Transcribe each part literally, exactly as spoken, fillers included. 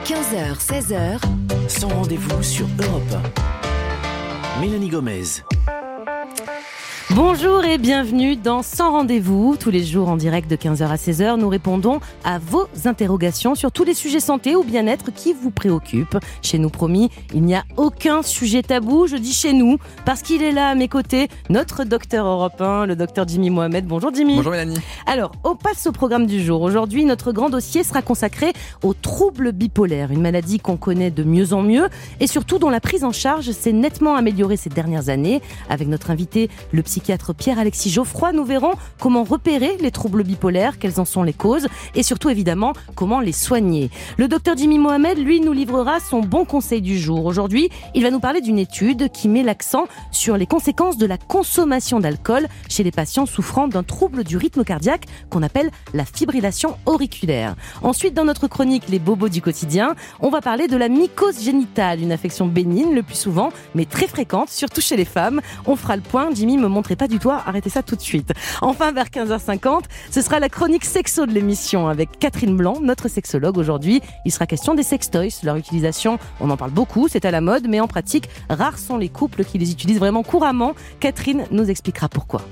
quinze heures seize heures, Sans rendez-vous sur Europe un. Mélanie Gomez. Bonjour et bienvenue dans Sans rendez-vous. Tous les jours en direct de quinze heures à seize heures, nous répondons à vos interrogations sur tous les sujets santé ou bien-être qui vous préoccupent. Chez nous, promis, il n'y a aucun sujet tabou. Je dis chez nous parce qu'il est là à mes côtés, notre docteur européen, le docteur Jimmy Mohamed. Bonjour Jimmy. Bonjour Mélanie. Alors, on passe au programme du jour. Aujourd'hui, notre grand dossier sera consacré aux troubles bipolaires, une maladie qu'on connaît de mieux en mieux et surtout dont la prise en charge s'est nettement améliorée ces dernières années. Avec notre invité, le psychiatre Pierre-Alexis Geoffroy, nous verrons comment repérer les troubles bipolaires, quelles en sont les causes et surtout évidemment comment les soigner. Le docteur Jimmy Mohamed, lui, nous livrera son bon conseil du jour. Aujourd'hui, il va nous parler d'une étude qui met l'accent sur les conséquences de la consommation d'alcool chez les patients souffrant d'un trouble du rythme cardiaque qu'on appelle la fibrillation auriculaire. Ensuite, dans notre chronique Les bobos du quotidien, on va parler de la mycose génitale, une affection bénigne le plus souvent, mais très fréquente, surtout chez les femmes. On fera le point, Jimmy me montrait pas du tout, arrêtez ça tout de suite. Enfin, vers quinze heures cinquante, ce sera la chronique sexo de l'émission avec Catherine Blanc, notre sexologue. Aujourd'hui, il sera question des sextoys, leur utilisation, on en parle beaucoup, c'est à la mode, mais en pratique, rares sont les couples qui les utilisent vraiment couramment. Catherine nous expliquera pourquoi.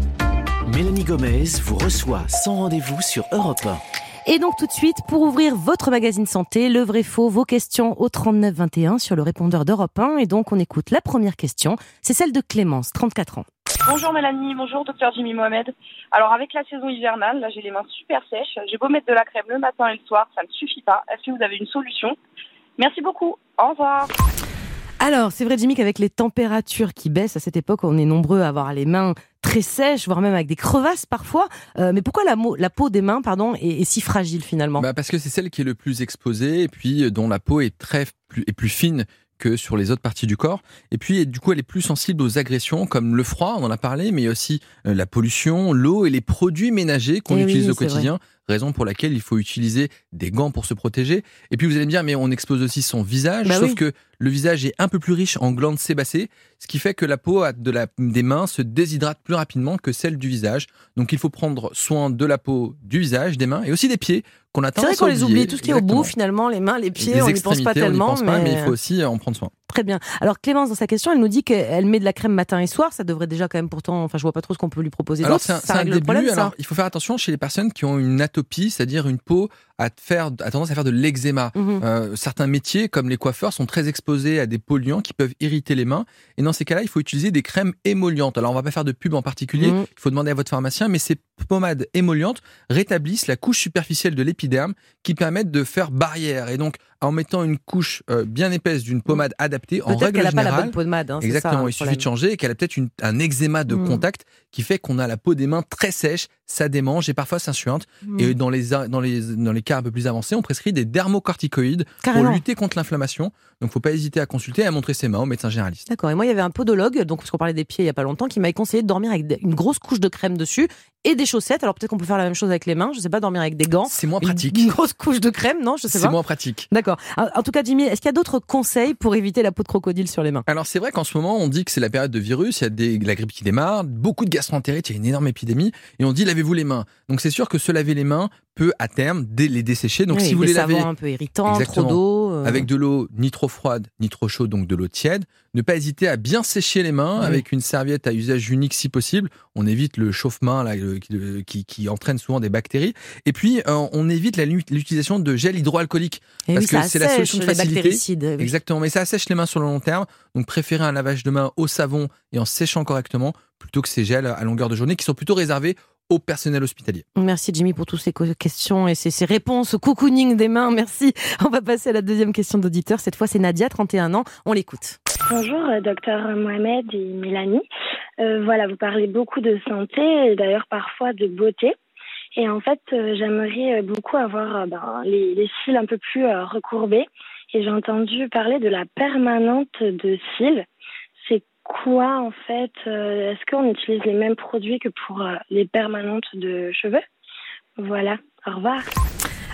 Mélanie Gomez vous reçoit Sans rendez-vous sur Europe un. Et donc tout de suite, pour ouvrir votre magazine santé, le vrai faux, vos questions au trente-neuf vingt et un sur le répondeur d'Europe un. Et donc on écoute la première question, c'est celle de Clémence, trente-quatre ans. Bonjour Mélanie, bonjour docteur Jimmy Mohamed. Alors avec la saison hivernale, là j'ai les mains super sèches, j'ai beau mettre de la crème le matin et le soir, ça ne suffit pas. Est-ce que vous avez une solution ? Merci beaucoup, au revoir. Alors, c'est vrai Jimmy qu'avec les températures qui baissent à cette époque, on est nombreux à avoir les mains très sèches, voire même avec des crevasses parfois. Euh, mais pourquoi la, mo- la peau des mains pardon, est, est si fragile finalement ? Bah parce que c'est celle qui est le plus exposée et puis dont la peau est très plus, est plus fine que sur les autres parties du corps. Et puis, du coup, elle est plus sensible aux agressions comme le froid, on en a parlé, mais aussi euh, la pollution, l'eau et les produits ménagers qu'on et utilise oui, au quotidien. Vrai. Raison pour laquelle il faut utiliser des gants pour se protéger. Et puis, vous allez me dire, mais on expose aussi son visage, bah sauf oui. que le visage est un peu plus riche en glandes sébacées, ce qui fait que la peau de la, des mains se déshydrate plus rapidement que celle du visage. Donc, il faut prendre soin de la peau du visage, des mains et aussi des pieds, qu'on a tendance à oublier. C'est vrai qu'on les oublie, tout ce qui est au Exactement. bout finalement, les mains, les pieds, les on n'y pense pas tellement. On n'y pense mais... pas, mais il faut aussi en prendre soin. Très bien. Alors Clémence, dans sa question, elle nous dit qu'elle met de la crème matin et soir. Ça devrait déjà quand même pourtant, enfin je vois pas trop ce qu'on peut lui proposer Alors d'autre. c'est un, ça c'est un règle début, le problème, ça. alors il faut faire attention chez les personnes qui ont une atopie, c'est-à-dire une peau à, faire, à tendance à faire de l'eczéma. Mm-hmm. Euh, certains métiers, comme les coiffeurs, sont très exposés à des polluants qui peuvent irriter les mains. Et dans ces cas-là, il faut utiliser des crèmes émollientes. Alors on va pas faire de pub en particulier, Mm-hmm. il faut demander à votre pharmacien, mais ces pommades émollientes rétablissent la couche superficielle de l'épiderme qui permettent de faire barrière. Et donc, en mettant une couche euh, bien épaisse d'une pommade adaptée, Peut-être en règle qu'elle générale... n'a pas la bonne pommade. Hein, exactement, c'est ça, il suffit de changer et qu'elle a peut-être une, un eczéma de mm. contact qui fait qu'on a la peau des mains très sèche, ça démange et parfois ça suinte. Mm. Et dans les, dans, les, dans les cas un peu plus avancés, on prescrit des dermocorticoïdes Carrément. pour lutter contre l'inflammation. Donc il ne faut pas hésiter à consulter et à montrer ses mains au médecin généraliste. D'accord, et moi il y avait un podologue, donc parce qu'on parlait des pieds il n'y a pas longtemps, qui m'avait conseillé de dormir avec une grosse couche de crème dessus et des chaussettes. Alors peut-être qu'on peut faire la même chose avec les mains, je ne sais pas, dormir avec des gants. C'est moins pratique. Une, une grosse couche de crème, non, je sais C'est pas. moins pratique. D'accord. En tout cas Jimmy, est-ce qu'il y a d'autres conseils pour éviter la peau de crocodile sur les mains ? Alors c'est vrai qu'en ce moment on dit que c'est la période de virus, il y a des, la grippe qui démarre, beaucoup de gastroentérite, il y a une énorme épidémie et on dit lavez-vous les mains. Donc c'est sûr que se laver les mains peut à terme dé- les dessécher. Donc oui, si vous les les lavez un peu irritant, exactement, trop d'eau, euh... avec de l'eau ni trop froide ni trop chaude, donc de l'eau tiède, ne pas hésiter à bien sécher les mains oui. avec une serviette à usage unique si possible. On évite le chauffe-main là, le, qui, qui, qui entraîne souvent des bactéries. Et puis euh, on évite la, l'utilisation de gel hydroalcoolique et parce oui, que c'est la solution de facilité. Oui. Exactement, mais ça assèche les mains sur le long terme. Donc préférez un lavage de mains au savon et en séchant correctement plutôt que ces gels à longueur de journée qui sont plutôt réservés au personnel hospitalier. Merci Jimmy pour toutes ces questions et ces, ces réponses au cocooning des mains. Merci. On va passer à la deuxième question d'auditeur. Cette fois, c'est Nadia, trente et un ans. On l'écoute. Bonjour, docteur Mohamed et Mélanie. Euh, voilà, vous parlez beaucoup de santé et d'ailleurs parfois de beauté. Et en fait, euh, j'aimerais beaucoup avoir euh, ben, les, les cils un peu plus euh, recourbés. Et j'ai entendu parler de la permanente de cils. C'est quoi en fait euh, Est-ce qu'on utilise les mêmes produits que pour euh, les permanentes de cheveux ? Voilà, au revoir.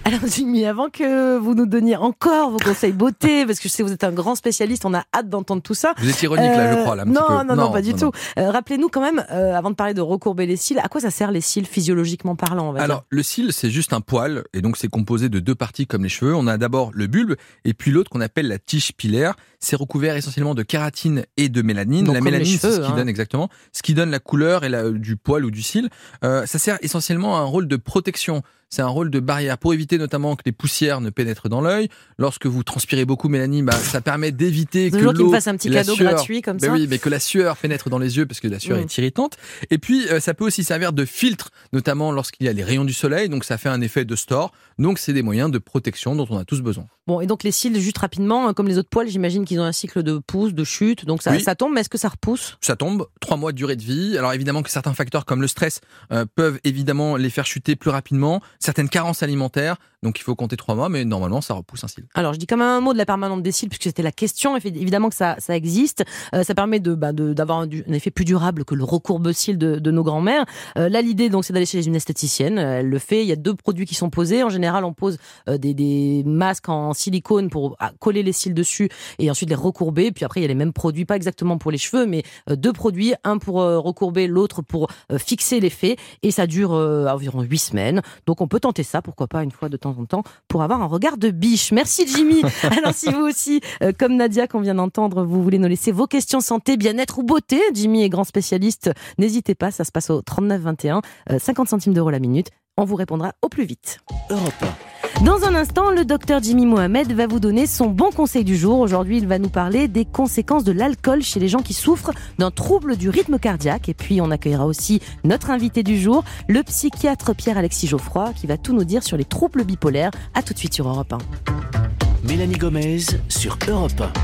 Alors Jimmy, avant que vous nous donniez encore vos conseils beauté, parce que je sais que vous êtes un grand spécialiste, on a hâte d'entendre tout ça. Vous êtes ironique euh, là, je crois. Là, un non, petit peu. non, non, non, pas du non, tout. Non. Euh, rappelez-nous quand même, euh, avant de parler de recourber les cils, à quoi ça sert les cils physiologiquement parlant, on va Alors, dire. le cil, c'est juste un poil, et donc c'est composé de deux parties comme les cheveux. On a d'abord le bulbe, et puis l'autre qu'on appelle la tige pilaire. C'est recouvert essentiellement de kératine et de mélanine. Donc, la comme mélanine, les cheveux, c'est ce qui hein. donne exactement, ce qui donne la couleur et la, du poil ou du cil. Euh, ça sert essentiellement à un rôle de protection. C'est un rôle de barrière pour éviter notamment que les poussières ne pénètrent dans l'œil. Lorsque vous transpirez beaucoup, Mélanie, bah, ça permet d'éviter que Toujours l'eau, qu'il me fasse un petit la cadeau sueur, gratuit comme ben ça. oui, mais que la sueur pénètre dans les yeux parce que la sueur mmh. est irritante. Et puis, euh, ça peut aussi servir de filtre, notamment lorsqu'il y a les rayons du soleil. Donc, ça fait un effet de store. Donc, c'est des moyens de protection dont on a tous besoin. Bon, et donc les cils, juste rapidement, comme les autres poils, j'imagine qu'ils ont un cycle de pousse, de chute. Donc ça, oui. ça tombe, mais est-ce que ça repousse ? Ça tombe, trois mois de durée de vie. Alors évidemment que certains facteurs comme le stress euh, peuvent évidemment les faire chuter plus rapidement. Certaines carences alimentaires, donc il faut compter trois mois, mais normalement ça repousse un cil. Alors je dis quand même un mot de la permanente des cils, puisque c'était la question. Évidemment que ça, ça existe. Euh, ça permet de, bah, de, d'avoir un, un effet plus durable que le recourbe-cils de, de nos grands-mères. Euh, là, l'idée, donc, c'est d'aller chez une esthéticienne. Elle le fait. Il y a deux produits qui sont posés. En général, on pose euh, des, des masques en silicone pour coller les cils dessus et ensuite les recourber. Puis après, il y a les mêmes produits, pas exactement pour les cheveux, mais euh, deux produits, un pour euh, recourber, l'autre pour euh, fixer l'effet. Et ça dure euh, environ huit semaines. Donc on peut tenter ça, pourquoi pas une fois de temps en temps, pour avoir un regard de biche. Merci Jimmy. Alors si vous aussi, euh, comme Nadia qu'on vient d'entendre, vous voulez nous laisser vos questions santé, bien-être ou beauté, Jimmy est grand spécialiste, n'hésitez pas, ça se passe au trente-neuf vingt et un, euh, cinquante centimes d'euros la minute. On vous répondra au plus vite. Europe un. Dans un instant, le docteur Jimmy Mohamed va vous donner son bon conseil du jour. Aujourd'hui, il va nous parler des conséquences de l'alcool chez les gens qui souffrent d'un trouble du rythme cardiaque. Et puis, on accueillera aussi notre invité du jour, le psychiatre Pierre-Alexis Geoffroy, qui va tout nous dire sur les troubles bipolaires. À tout de suite sur Europe un. Mélanie Gomez sur Europe un.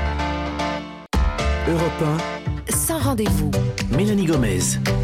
Europe un. Sans rendez-vous. Mélanie Gomez.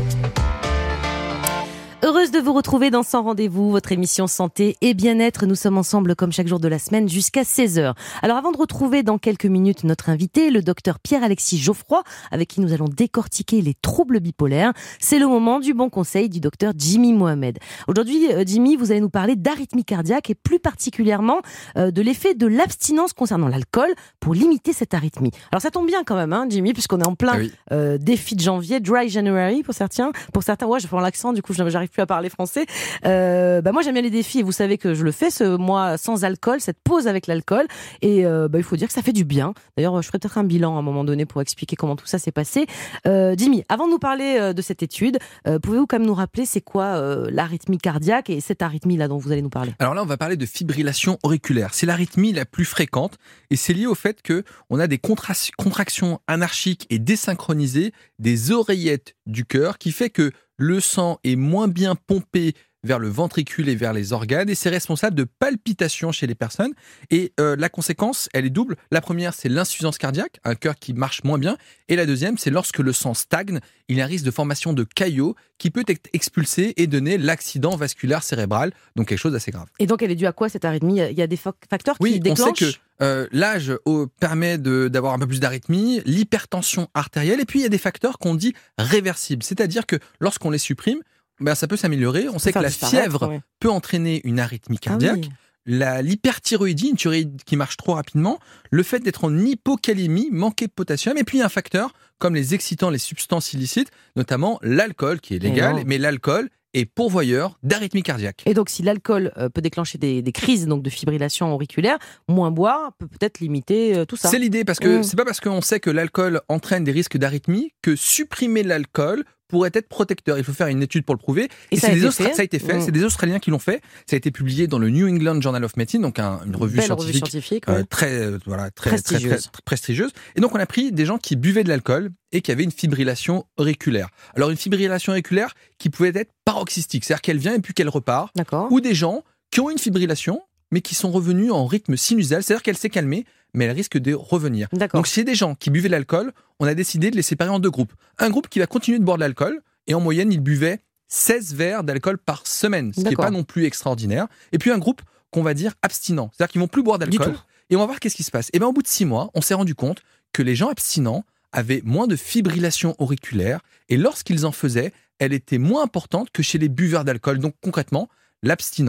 Heureuse de vous retrouver dans Sans Rendez-vous, votre émission santé et bien-être. Nous sommes ensemble comme chaque jour de la semaine jusqu'à seize heures. Alors avant de retrouver dans quelques minutes notre invité, le docteur Pierre-Alexis Geoffroy, avec qui nous allons décortiquer les troubles bipolaires, c'est le moment du bon conseil du docteur Jimmy Mohamed. Aujourd'hui, Jimmy, vous allez nous parler d'arythmie cardiaque et plus particulièrement euh, de l'effet de l'abstinence concernant l'alcool pour limiter cette arythmie. Alors ça tombe bien quand même, hein, Jimmy, puisqu'on est en plein ah oui. euh, défi de janvier, dry January pour certains. Pour certains, ouais, je prends l'accent, du coup j'arrive plus à parler français. Euh, bah moi j'aime bien les défis et vous savez que je le fais, ce mois sans alcool, cette pause avec l'alcool, et euh, bah, il faut dire que ça fait du bien. D'ailleurs je ferai peut-être un bilan à un moment donné pour expliquer comment tout ça s'est passé. Euh, Jimmy, avant de nous parler euh, de cette étude, euh, pouvez-vous quand même nous rappeler c'est quoi euh, l'arythmie cardiaque et cette arythmie là dont vous allez nous parler? Alors là on va parler de fibrillation auriculaire. C'est l'arythmie la plus fréquente et c'est lié au fait que on a des contra- contractions anarchiques et désynchronisées des oreillettes du cœur qui fait que le sang est moins bien pompé vers le ventricule et vers les organes et c'est responsable de palpitations chez les personnes. Et euh, la conséquence, elle est double. La première, c'est l'insuffisance cardiaque, un cœur qui marche moins bien. Et la deuxième, c'est lorsque le sang stagne, il y a un risque de formation de caillots qui peut être expulsé et donner l'accident vasculaire cérébral, donc quelque chose d'assez grave. Et donc elle est due à quoi cette arythmie? Il y a des facteurs qui oui, déclenchent? Oui, on sait que euh, l'âge oh, permet de, d'avoir un peu plus d'arythmie, l'hypertension artérielle, et puis il y a des facteurs qu'on dit réversibles. C'est-à-dire que lorsqu'on les supprime, ben, ça peut s'améliorer. On sait que la fièvre oui. peut entraîner une arythmie cardiaque. Ah oui. La, l'hyperthyroïdie, une thyroïde qui marche trop rapidement, le fait d'être en hypocalémie, manquer de potassium, et puis un facteur comme les excitants, les substances illicites, notamment l'alcool qui est légal, mais l'alcool est pourvoyeur d'arythmie cardiaque. Et donc si l'alcool euh, peut déclencher des, des crises donc de fibrillation auriculaire, moins boire peut peut-être limiter euh, tout ça. C'est l'idée, parce que mmh. c'est pas parce qu'on sait que l'alcool entraîne des risques d'arythmie que supprimer l'alcool pourrait être protecteur. Il faut faire une étude pour le prouver. Et, et ça, c'est a des Austra- ça a été fait. Mmh. C'est des Australiens qui l'ont fait. Ça a été publié dans le New England Journal of Medicine, donc un, une revue Belle scientifique, revue scientifique euh, ouais. très, euh, voilà, très, prestigieuse. Très, très, très prestigieuse. Et donc on a pris des gens qui buvaient de l'alcool et qui avaient une fibrillation auriculaire. Alors une fibrillation auriculaire qui pouvait être paroxystique, c'est-à-dire qu'elle vient et puis qu'elle repart. D'accord. Ou des gens qui ont une fibrillation mais qui sont revenus en rythme sinusal, c'est-à-dire qu'elle s'est calmée, mais elle risque de revenir. D'accord. Donc si c'est des gens qui buvaient de l'alcool, on a décidé de les séparer en deux groupes. Un groupe qui va continuer de boire de l'alcool, et en moyenne, ils buvaient seize verres d'alcool par semaine, ce D'accord. qui n'est pas non plus extraordinaire. Et puis un groupe qu'on va dire abstinent, c'est-à-dire qu'ils ne vont plus boire d'alcool. Et on va voir qu'est-ce qui se passe. Et bien au bout de six mois, on s'est rendu compte que les gens abstinents avaient moins de fibrillation auriculaire, et lorsqu'ils en faisaient, elle était moins importante que chez les buveurs d'alcool. Donc concrètement, l'abstinence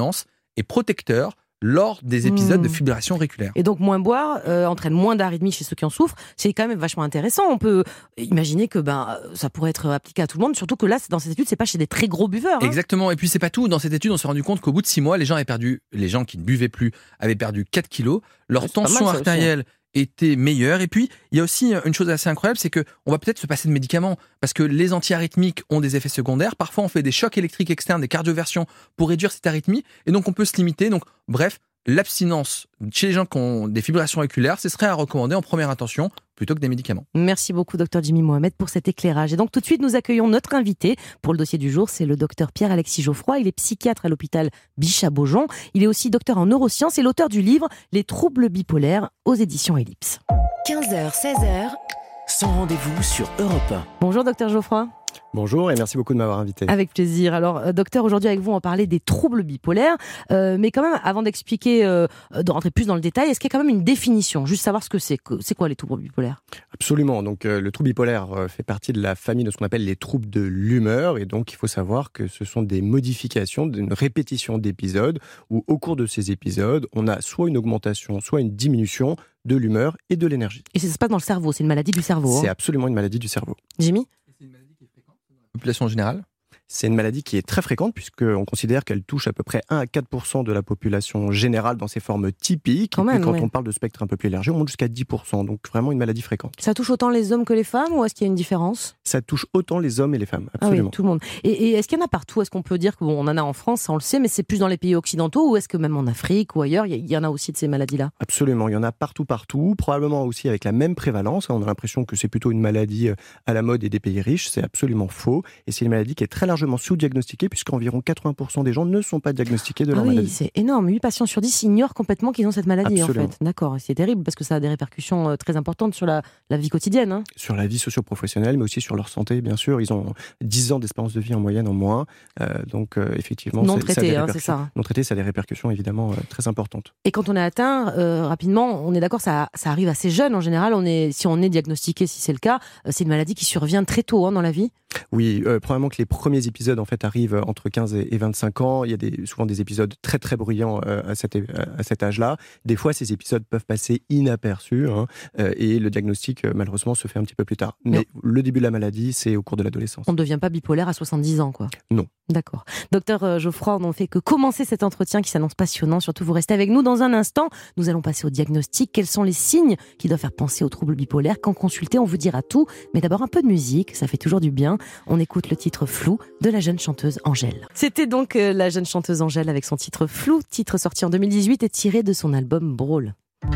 est protecteur lors des épisodes Mmh. de fibrillation auriculaire. Et donc moins boire euh, entraîne moins d'arythmie chez ceux qui en souffrent. C'est quand même vachement intéressant. On peut imaginer que ben ça pourrait être appliqué à tout le monde, surtout que là, dans cette étude, c'est pas chez des très gros buveurs. Hein. Exactement. Et puis c'est pas tout. Dans cette étude, on s'est rendu compte qu'au bout de six mois, les gens avaient perdu, les gens qui ne buvaient plus avaient perdu quatre kilos. Leur Ouais, c'est pas tension mal, ça artérielle était meilleure. Et puis, il y a aussi une chose assez incroyable, c'est que on va peut-être se passer de médicaments parce que les antiarythmiques ont des effets secondaires. Parfois, on fait des chocs électriques externes, des cardioversions pour réduire cette arythmie. Et donc, on peut se limiter. Donc, bref, l'abstinence chez les gens qui ont des fibrillations auriculaires, ce serait à recommander en première intention plutôt que des médicaments. Merci beaucoup, docteur Jimmy Mohamed, pour cet éclairage. Et donc, tout de suite, nous accueillons notre invité pour le dossier du jour. C'est le docteur Pierre-Alexis Geoffroy. Il est psychiatre à l'hôpital Bichat-Beaujon. Il est aussi docteur en neurosciences et l'auteur du livre Les troubles bipolaires aux éditions Ellipse. quinze heures, seize heures, sans rendez-vous sur Europe un. Bonjour, docteur Geoffroy. Bonjour et merci beaucoup de m'avoir invité. Avec plaisir. Alors, euh, docteur, aujourd'hui avec vous, on va parler des troubles bipolaires. Euh, mais quand même, avant d'expliquer, euh, de rentrer plus dans le détail, est-ce qu'il y a quand même une définition? Juste savoir ce que c'est. C'est quoi les troubles bipolaires? Absolument. Donc, euh, le trouble bipolaire euh, fait partie de la famille de ce qu'on appelle les troubles de l'humeur. Et donc, il faut savoir que ce sont des modifications, d'une répétition d'épisodes où, au cours de ces épisodes, on a soit une augmentation, soit une diminution de l'humeur et de l'énergie. Et ça se passe dans le cerveau. C'est une maladie du cerveau. C'est hein. absolument une maladie du cerveau. Jimmy? C'est une maladie qui est fréquente dans la population générale. C'est une maladie qui est très fréquente puisqu'on considère qu'elle touche à peu près un à quatre pour cent de la population générale dans ses formes typiques. Quand et puis même, quand ouais. on parle de spectre un peu plus élargi, on monte jusqu'à dix pour cent. Donc vraiment une maladie fréquente. Ça touche autant les hommes que les femmes ou est-ce qu'il y a une différence? Ça touche autant les hommes et les femmes, Ah absolument. oui, tout le monde. Et, et est-ce qu'il y en a partout? Est-ce qu'on peut dire qu'on en a en France, ça on le sait, mais c'est plus dans les pays occidentaux ou est-ce que même en Afrique ou ailleurs, il y, il y en a aussi de ces maladies-là? Absolument, il y en a partout, partout, probablement aussi avec la même prévalence. On a l'impression que c'est plutôt une maladie à la mode et des pays riches, c'est absolument faux. Et c'est une maladie qui est très largement sous-diagnostiquée puisqu'environ quatre-vingts pour cent des gens ne sont pas diagnostiqués de Ah leur oui, maladie. c'est énorme. huit patients sur dix ignorent complètement qu'ils ont cette maladie Absolument. en fait. D'accord, c'est terrible parce que ça a des répercussions euh, très importantes sur la, la vie quotidienne. Hein. Sur la vie socio-professionnelle, mais aussi sur leur santé, bien sûr. Ils ont dix ans d'espérance de vie en moyenne en moins. Euh, donc, euh, effectivement, Non c'est, ça a traité, des hein, c'est répercussions- ça. Non traité, ça a des répercussions évidemment euh, très importantes. Et quand on est atteint euh, rapidement, on est d'accord, ça, ça arrive assez jeune en général. On est, si on est diagnostiqué, si c'est le cas, euh, c'est une maladie qui survient très tôt hein, dans la vie. Oui, euh, probablement que les premiers épisodes en fait arrivent entre quinze et vingt-cinq ans. Il y a des, souvent des épisodes très très bruyants euh, à, cet, à cet âge-là. Des fois, ces épisodes peuvent passer inaperçus hein, euh, et le diagnostic euh, malheureusement se fait un petit peu plus tard. Mais Non. le début de la maladie, c'est au cours de l'adolescence. On ne devient pas bipolaire à soixante-dix ans, quoi. Non. D'accord. Docteur euh, Geoffroy, on n'en fait que commencer cet entretien qui s'annonce passionnant. Surtout, vous restez avec nous dans un instant. Nous allons passer au diagnostic. Quels sont les signes qui doivent faire penser aux troubles bipolaires? Quand consulter, on vous dira tout. Mais d'abord, un peu de musique, ça fait toujours du bien. On écoute le titre Flou de la jeune chanteuse Angèle. C'était donc euh, la jeune chanteuse Angèle avec son titre Flou, titre sorti en deux mille dix-huit et tiré de son album Brawl.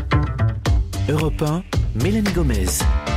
Europe un, Mélanie Gomez.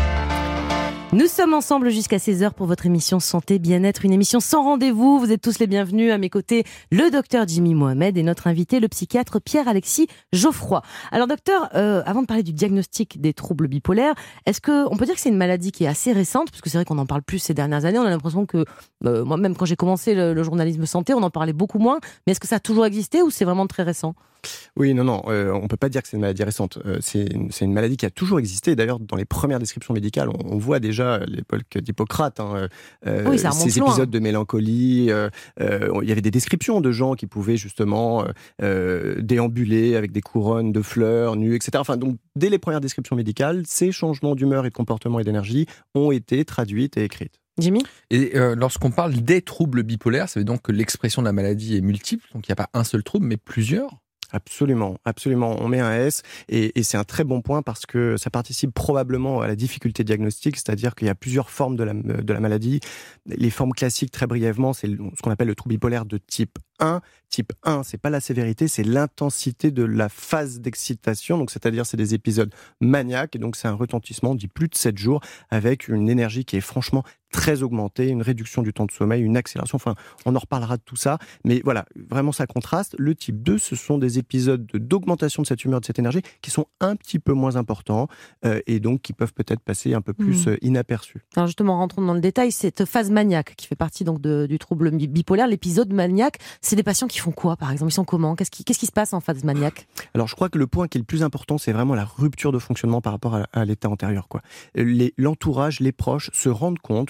Nous sommes ensemble jusqu'à seize heures pour votre émission Santé Bien-être, une émission sans rendez-vous. Vous êtes tous les bienvenus. À mes côtés, le docteur Jimmy Mohamed et notre invité, le psychiatre Pierre-Alexis Geoffroy. Alors docteur, euh, avant de parler du diagnostic des troubles bipolaires, est-ce que on peut dire que c'est une maladie qui est assez récente? Parce que c'est vrai qu'on en parle plus ces dernières années. On a l'impression que, euh, moi-même quand j'ai commencé le, le journalisme santé, on en parlait beaucoup moins. Mais est-ce que ça a toujours existé ou c'est vraiment très récent? Oui, non, non, euh, on peut pas dire que c'est une maladie récente. Euh, c'est, une, c'est une maladie qui a toujours existé. D'ailleurs, dans les premières descriptions médicales, on, on voit déjà l'époque d'Hippocrate, hein, euh, Oui, ça remonte ces loin. épisodes de mélancolie. Euh, euh, il y avait des descriptions de gens qui pouvaient justement euh, euh, déambuler avec des couronnes de fleurs, nus, et cetera. Enfin, donc, dès les premières descriptions médicales, ces changements d'humeur et de comportement et d'énergie ont été traduites et écrites. Jimmy? Et euh, lorsqu'on parle des troubles bipolaires, ça veut donc que l'expression de la maladie est multiple, donc il n'y a pas un seul trouble, mais plusieurs. Absolument, absolument. On met un S et, et c'est un très bon point parce que ça participe probablement à la difficulté diagnostique, c'est-à-dire qu'il y a plusieurs formes de la, de la maladie. Les formes classiques, très brièvement, c'est ce qu'on appelle le trouble bipolaire de type un. Type un, c'est pas la sévérité, c'est l'intensité de la phase d'excitation. Donc, c'est-à-dire, c'est des épisodes maniaques et donc c'est un retentissement, on dit plus de sept jours, avec une énergie qui est franchement très augmentée, une réduction du temps de sommeil, une accélération. Enfin, on en reparlera de tout ça. Mais voilà, vraiment, ça contraste. Le type deux, ce sont des épisodes de, d'augmentation de cette humeur, de cette énergie, qui sont un petit peu moins importants euh, et donc qui peuvent peut-être passer un peu plus Mmh. euh, inaperçus. Alors justement, rentrons dans le détail, cette phase maniaque qui fait partie donc de, du trouble bipolaire, l'épisode maniaque, c'est des patients qui font quoi par exemple? Ils sont comment? Qu'est-ce qui, qu'est-ce qui se passe en phase maniaque? Alors, je crois que le point qui est le plus important, c'est vraiment la rupture de fonctionnement par rapport à, à l'état antérieur, quoi. Les, l'entourage, les proches se rendent compte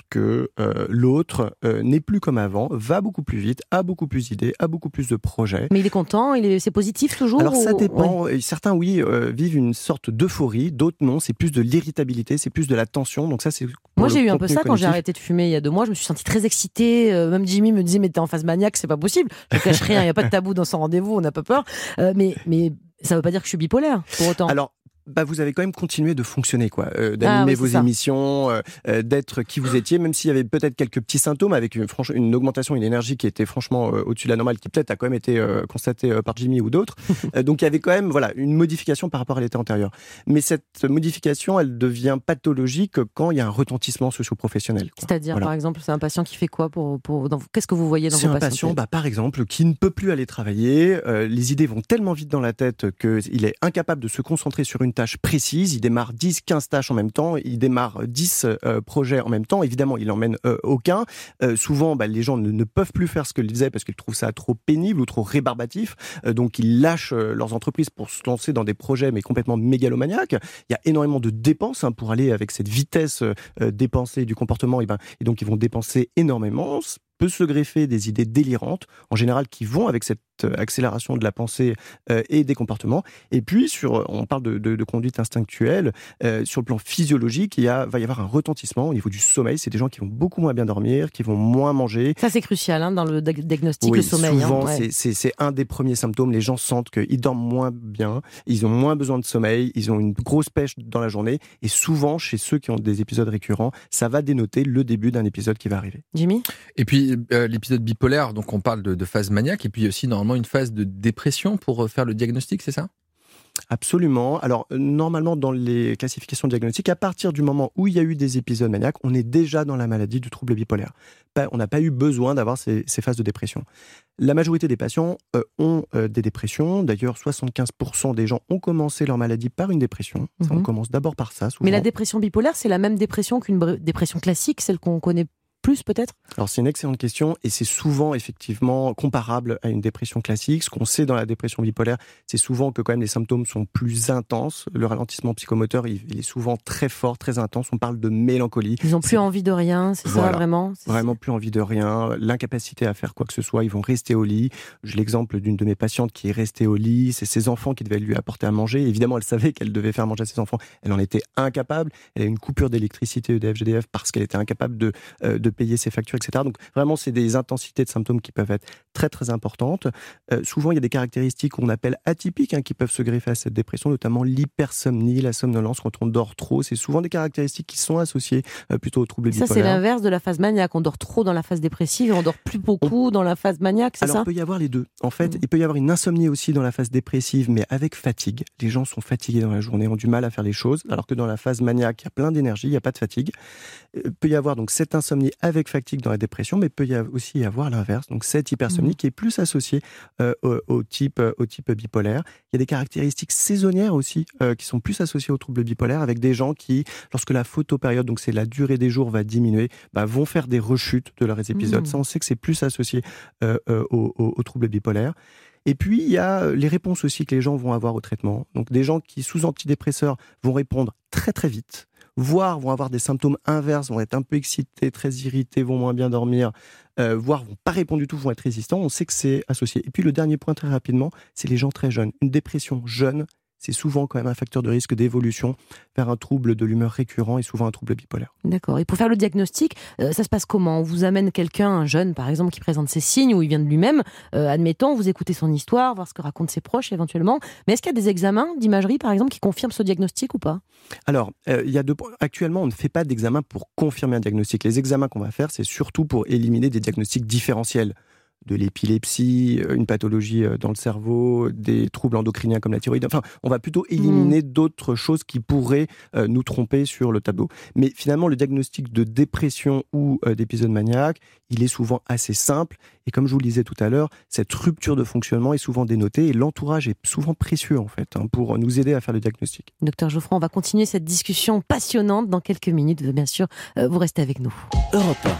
que euh, l'autre euh, n'est plus comme avant, va beaucoup plus vite, a beaucoup plus d'idées, a beaucoup plus de projets. Mais il est content, il est, c'est positif toujours? Alors ça ou... dépend. ouais. Certains, oui, euh, vivent une sorte d'euphorie, d'autres non. C'est plus de l'irritabilité, c'est plus de la tension. Donc ça, c'est Moi, j'ai eu un peu contenu ça quand j'ai cognitif. arrêté de fumer il y a deux mois. Je me suis sentie très excitée. Euh, même Jimmy me disait, mais t'es en phase maniaque, c'est pas possible. Je cache rien, il n'y a pas de tabou dans son rendez-vous, on n'a pas peur. Euh, mais, mais ça veut pas dire que je suis bipolaire, pour autant. Alors, bah, vous avez quand même continué de fonctionner, quoi, euh, d'animer Ah oui, vos c'est ça. émissions, euh, euh, d'être qui vous étiez, même s'il y avait peut-être quelques petits symptômes avec une, franch- une augmentation, une énergie qui était franchement euh, au-dessus de la normale, qui peut-être a quand même été euh, constatée euh, par Jimmy ou d'autres. Euh, donc il y avait quand même, voilà, une modification par rapport à l'état antérieur. Mais cette modification, elle devient pathologique quand il y a un retentissement socio-professionnel, quoi. C'est-à-dire, Voilà. par exemple, c'est un patient qui fait quoi pour, pour, dans- qu'est-ce que vous voyez dans C'est vos un patients? patient, bah, par exemple, qui ne peut plus aller travailler. Euh, les idées vont tellement vite dans la tête qu'il est incapable de se concentrer sur une tâche précise. Il démarre dix, quinze tâches en même temps. Il démarre dix euh, projets en même temps. Évidemment, il n'emmène euh, aucun. Euh, souvent, bah, les gens ne, ne peuvent plus faire ce qu'ils faisaient parce qu'ils trouvent ça trop pénible ou trop rébarbatif. Euh, donc, ils lâchent euh, leurs entreprises pour se lancer dans des projets, mais complètement mégalomaniaques. Il y a énormément de dépenses hein, pour aller avec cette vitesse euh, dépensée du comportement. Et, ben, et donc, ils vont dépenser énormément. Peut se greffer des idées délirantes, en général qui vont avec cette accélération de la pensée euh, et des comportements. Et puis, sur, on parle de, de, de conduite instinctuelle, euh, sur le plan physiologique, il y a, va y avoir un retentissement au niveau du sommeil. C'est des gens qui vont beaucoup moins bien dormir, qui vont moins manger. Ça, c'est crucial hein, dans le di- diagnostic, Oui, le sommeil. souvent, hein, ouais. c'est, c'est, c'est un des premiers symptômes. Les gens sentent qu'ils dorment moins bien, ils ont moins besoin de sommeil, ils ont une grosse pêche dans la journée. Et souvent, chez ceux qui ont des épisodes récurrents, ça va dénoter le début d'un épisode qui va arriver. Jimmy? Et puis, euh, l'épisode bipolaire, donc on parle de, de phase maniaque, et puis aussi normalement une phase de dépression pour faire le diagnostic, c'est ça? Absolument. Alors, euh, normalement, dans les classifications diagnostiques, à partir du moment où il y a eu des épisodes maniaques, on est déjà dans la maladie du trouble bipolaire. Pas, on n'a pas eu besoin d'avoir ces, ces phases de dépression. La majorité des patients euh, ont euh, des dépressions. D'ailleurs, soixante-quinze pour cent des gens ont commencé leur maladie par une dépression. Ça, Mhm. on commence d'abord par ça, souvent. Mais la dépression bipolaire, c'est la même dépression qu'une br- dépression classique, celle qu'on connaît plus peut-être? Alors, c'est une excellente question et c'est souvent effectivement comparable à une dépression classique. Ce qu'on sait dans la dépression bipolaire, c'est souvent que quand même les symptômes sont plus intenses. Le ralentissement psychomoteur, il, il est souvent très fort, très intense. On parle de mélancolie. Ils n'ont plus C'est envie de rien, c'est Voilà. ça vraiment? C'est- Vraiment plus envie de rien, l'incapacité à faire quoi que ce soit, ils vont rester au lit. J'ai l'exemple d'une de mes patientes qui est restée au lit, c'est ses enfants qui devaient lui apporter à manger. Évidemment, elle savait qu'elle devait faire manger à ses enfants, elle en était incapable. Elle a eu une coupure d'électricité E D F G D F parce qu'elle était incapable de, euh, de payer ses factures, et cetera. Donc vraiment, c'est des intensités de symptômes qui peuvent être très très importantes. Euh, souvent, il y a des caractéristiques qu'on appelle atypiques hein, qui peuvent se greffer à cette dépression, notamment l'hypersomnie, la somnolence quand on dort trop. C'est souvent des caractéristiques qui sont associées euh, plutôt au trouble Ça, bipolaire. c'est l'inverse de la phase maniaque. On dort trop dans la phase dépressive et on dort plus beaucoup dans la phase maniaque, c'est Alors, ça? il peut y avoir les deux. En fait, Mmh. il peut y avoir une insomnie aussi dans la phase dépressive, mais avec fatigue. Les gens sont fatigués dans la journée, ont du mal à faire les choses, alors que dans la phase maniaque, il y a plein d'énergie, il n'y a pas de fatigue. Il peut y avoir donc cette insomnie avec fatigue dans la dépression, mais il peut y avoir aussi y avoir l'inverse, donc cette hypersomnie Mmh. qui est plus associée euh, au, au type, au type bipolaire. Il y a des caractéristiques saisonnières aussi euh, qui sont plus associées au trouble bipolaire, avec des gens qui, lorsque la photopériode, donc c'est la durée des jours, va diminuer, bah, vont faire des rechutes de leurs épisodes. Mmh. Ça, on sait que c'est plus associé euh, euh, au, au, au trouble bipolaire. Et puis, il y a les réponses aussi que les gens vont avoir au traitement. Donc, des gens qui, sous antidépresseurs, vont répondre très très vite, voire vont avoir des symptômes inverses, vont être un peu excités, très irrités, vont moins bien dormir, euh, voire vont pas répondre du tout, vont être résistants. On sait que c'est associé. Et puis, le dernier point très rapidement, c'est les gens très jeunes. Une dépression jeune, c'est souvent quand même un facteur de risque d'évolution vers un trouble de l'humeur récurrent et souvent un trouble bipolaire. D'accord. Et pour faire le diagnostic, euh, ça se passe comment? On vous amène quelqu'un, un jeune par exemple, qui présente ses signes ou il vient de lui-même. Euh, admettons, vous écoutez son histoire, voir ce que racontent ses proches éventuellement. Mais est-ce qu'il y a des examens d'imagerie par exemple qui confirment ce diagnostic ou pas? Alors, euh, il y a deux points. Actuellement, on ne fait pas d'examen pour confirmer un diagnostic. Les examens qu'on va faire, c'est surtout pour éliminer des diagnostics différentiels. De l'épilepsie, une pathologie dans le cerveau, des troubles endocriniens comme la thyroïde. Enfin, on va plutôt éliminer mmh. d'autres choses qui pourraient euh, nous tromper sur le tableau. Mais finalement, le diagnostic de dépression ou euh, d'épisode maniaque, il est souvent assez simple. Et comme je vous le disais tout à l'heure, cette rupture de fonctionnement est souvent dénotée et l'entourage est souvent précieux en fait hein, pour nous aider à faire le diagnostic. Docteur Geoffroy, on va continuer cette discussion passionnante dans quelques minutes. Bien sûr, euh, vous restez avec nous. Europe un.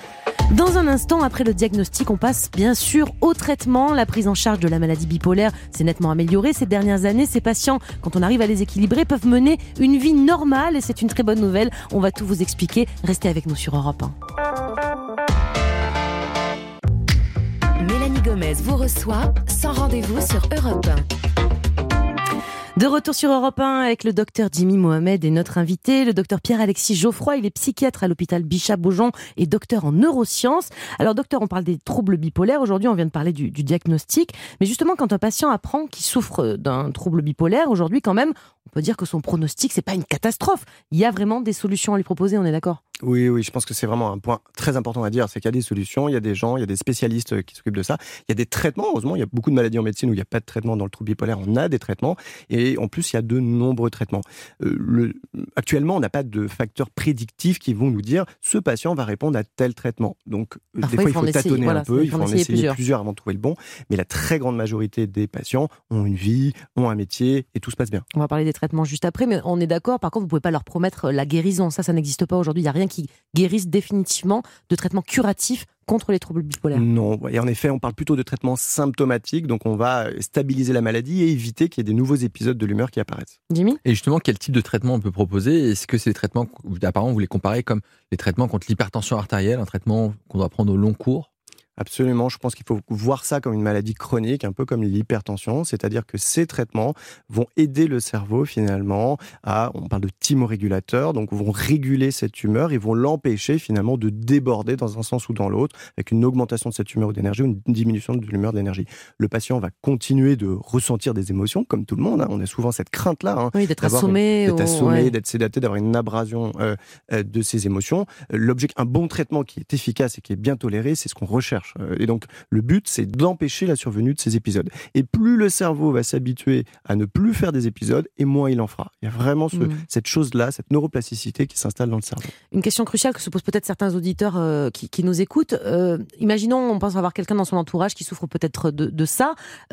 Dans un instant, après le diagnostic, on passe bien sûr au traitement. La prise en charge de la maladie bipolaire s'est nettement améliorée ces dernières années. Ces patients, quand on arrive à les équilibrer, peuvent mener une vie normale et c'est une très bonne nouvelle. On va tout vous expliquer. Restez avec nous sur Europe un. Mélanie Gomez vous reçoit sans rendez-vous sur Europe un. De retour sur Europe un avec le docteur Jimmy Mohamed et notre invité, le docteur Pierre-Alexis Geoffroy. Il est psychiatre à l'hôpital Bichat-Beaujon et docteur en neurosciences. Alors docteur, on parle des troubles bipolaires. Aujourd'hui, on vient de parler du, du diagnostic. Mais justement, quand un patient apprend qu'il souffre d'un trouble bipolaire, aujourd'hui quand même, on peut dire que son pronostic, c'est pas une catastrophe. Il y a vraiment des solutions à lui proposer, on est d'accord ? Oui, oui, je pense que c'est vraiment un point très important à dire, c'est qu'il y a des solutions, il y a des gens, il y a des spécialistes qui s'occupent de ça. Il y a des traitements, heureusement, il y a beaucoup de maladies en médecine où il n'y a pas de traitement dans le trouble bipolaire, on a des traitements, et en plus, il y a de nombreux traitements. Euh, le, actuellement, on n'a pas de facteurs prédictifs qui vont nous dire ce patient va répondre à tel traitement. Donc, Parfois, des fois, il faut, il faut essayer, tâtonner voilà, un peu, il faut en essayer, essayer plusieurs. plusieurs avant de trouver le bon, mais la très grande majorité des patients ont une vie, ont un métier, et tout se passe bien. On va parler des traitements juste après, mais on est d'accord, par contre, vous ne pouvez pas leur promettre la guérison. Ça, ça n'existe pas aujourd'hui. Il n'y a rien qui guérisse définitivement de traitement curatif contre les troubles bipolaires. Non, et en effet, on parle plutôt de traitement symptomatique, donc on va stabiliser la maladie et éviter qu'il y ait des nouveaux épisodes de l'humeur qui apparaissent. Jimmy ? Et justement, quel type de traitement on peut proposer ? Est-ce que c'est des traitements, apparemment, vous les comparez comme les traitements contre l'hypertension artérielle, un traitement qu'on doit prendre au long cours ? Absolument, je pense qu'il faut voir ça comme une maladie chronique, un peu comme l'hypertension, c'est-à-dire que ces traitements vont aider le cerveau finalement à, on parle de thymorégulateurs, donc vont réguler cette humeur et vont l'empêcher finalement de déborder dans un sens ou dans l'autre, avec une augmentation de cette humeur ou d'énergie ou une diminution de l'humeur d'énergie. Le patient va continuer de ressentir des émotions, comme tout le monde, hein. On a souvent cette crainte-là. Hein, oui, d'être assommé. Une, d'être, ou... assommé ouais. d'être sédaté, d'avoir une abrasion euh, euh, de ses émotions. L'objet, un bon traitement qui est efficace et qui est bien toléré, c'est ce qu'on recherche. Et donc, le but, c'est d'empêcher la survenue de ces épisodes. Et plus le cerveau va s'habituer à ne plus faire des épisodes, et moins il en fera. Il y a vraiment ce, mmh. cette chose-là, cette neuroplasticité qui s'installe dans le cerveau. Une question cruciale que se posent peut-être certains auditeurs euh, qui, qui nous écoutent. Euh, imaginons, on pense avoir quelqu'un dans son entourage qui souffre peut-être de, de ça,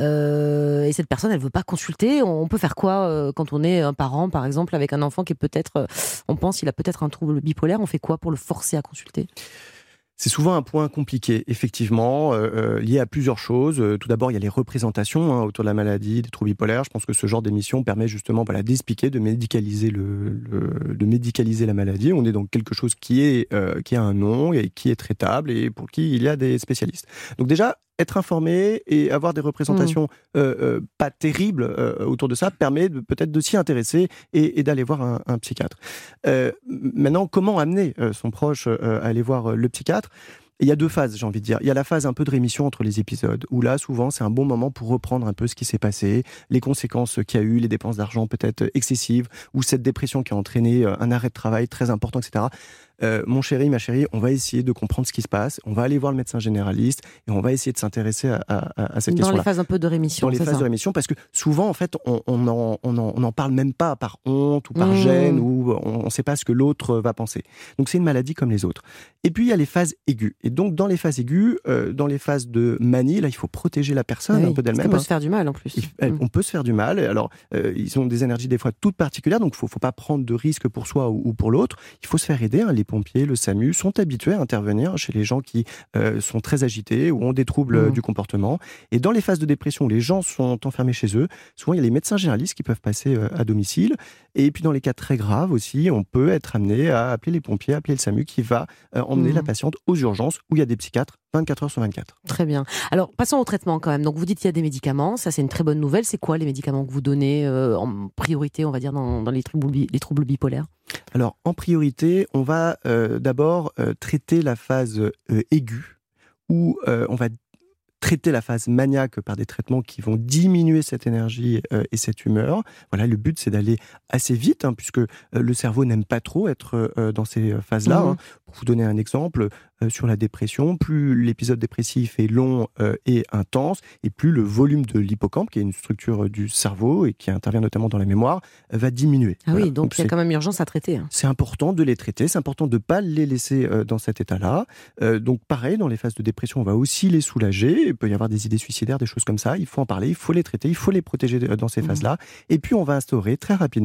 euh, et cette personne, elle ne veut pas consulter. On peut faire quoi euh, quand on est un parent, par exemple, avec un enfant qui est peut-être, euh, on pense qu'il a peut-être un trouble bipolaire, on fait quoi pour le forcer à consulter ? C'est souvent un point compliqué, effectivement, euh, lié à plusieurs choses. Euh, tout d'abord, il y a les représentations hein, autour de la maladie, des troubles bipolaires. Je pense que ce genre d'émission permet justement voilà, d'expliquer, de médicaliser, le, le, de médicaliser la maladie. On est dans quelque chose qui, est, euh, qui a un nom et qui est traitable et pour qui il y a des spécialistes. Donc déjà, être informé et avoir des représentations mmh. euh, euh, pas terribles euh, autour de ça permet de, peut-être de s'y intéresser et, et d'aller voir un, un psychiatre. Euh, maintenant, comment amener euh, son proche euh, à aller voir euh, le psychiatre ? Il y a deux phases, j'ai envie de dire. Il y a la phase un peu de rémission entre les épisodes, où là, souvent, c'est un bon moment pour reprendre un peu ce qui s'est passé, les conséquences qu'il y a eu, les dépenses d'argent peut-être excessives, ou cette dépression qui a entraîné un arrêt de travail très important, et cetera. Euh, mon chéri, ma chérie, on va essayer de comprendre ce qui se passe, on va aller voir le médecin généraliste et on va essayer de s'intéresser à, à, à cette dans question-là. Dans les phases un peu de rémission. Dans les c'est phases ça. de rémission, parce que souvent, en fait, on on en, on en, on en parle même pas par honte ou par mmh. gêne, ou on ne sait pas ce que l'autre va penser. Donc c'est une maladie comme les autres. Et puis il y a les phases aiguës. Et donc dans les phases aiguës, euh, dans les phases de manie, là il faut protéger la personne oui, un peu d'elle-même. On peut hein. se faire du mal en plus. Il, mmh. On peut se faire du mal. Alors euh, ils ont des énergies des fois toutes particulières, donc il faut, faut pas prendre de risques pour soi ou, ou pour l'autre. Il faut se faire aider. Hein. Les pompiers, le SAMU sont habitués à intervenir chez les gens qui euh, sont très agités ou ont des troubles mmh. du comportement. Et dans les phases de dépression où les gens sont enfermés chez eux, souvent il y a les médecins généralistes qui peuvent passer euh, à domicile. Et puis dans les cas très graves aussi, on peut être amené à appeler les pompiers, appeler le SAMU qui va euh, emmener mmh. la patiente aux urgences où il y a des psychiatres vingt-quatre heures sur vingt-quatre. Très bien. Alors passons au traitement quand même. Donc vous dites qu'il y a des médicaments, ça c'est une très bonne nouvelle. C'est quoi les médicaments que vous donnez euh, en priorité, on va dire, dans, dans les, troubles, les troubles bipolaires ? Alors, en priorité, on va euh, d'abord euh, traiter la phase euh, aiguë, où euh, on va traiter la phase maniaque par des traitements qui vont diminuer cette énergie euh, et cette humeur. Voilà, le but, c'est d'aller assez vite, hein, puisque euh, le cerveau n'aime pas trop être euh, dans ces phases-là. Mmh. Hein. Pour vous donner un exemple, euh, sur la dépression, plus l'épisode dépressif est long euh, et intense, et plus le volume de l'hippocampe, qui est une structure du cerveau et qui intervient notamment dans la mémoire, euh, va diminuer. Ah voilà. oui, donc, donc il y a quand même urgence à traiter. Hein. C'est important de les traiter, c'est important de ne pas les laisser euh, dans cet état-là. Euh, donc pareil, dans les phases de dépression, on va aussi les soulager. Il peut y avoir des idées suicidaires, des choses comme ça. Il faut en parler, il faut les traiter, il faut les protéger dans ces mmh. phases-là. Et puis on va instaurer très rapidement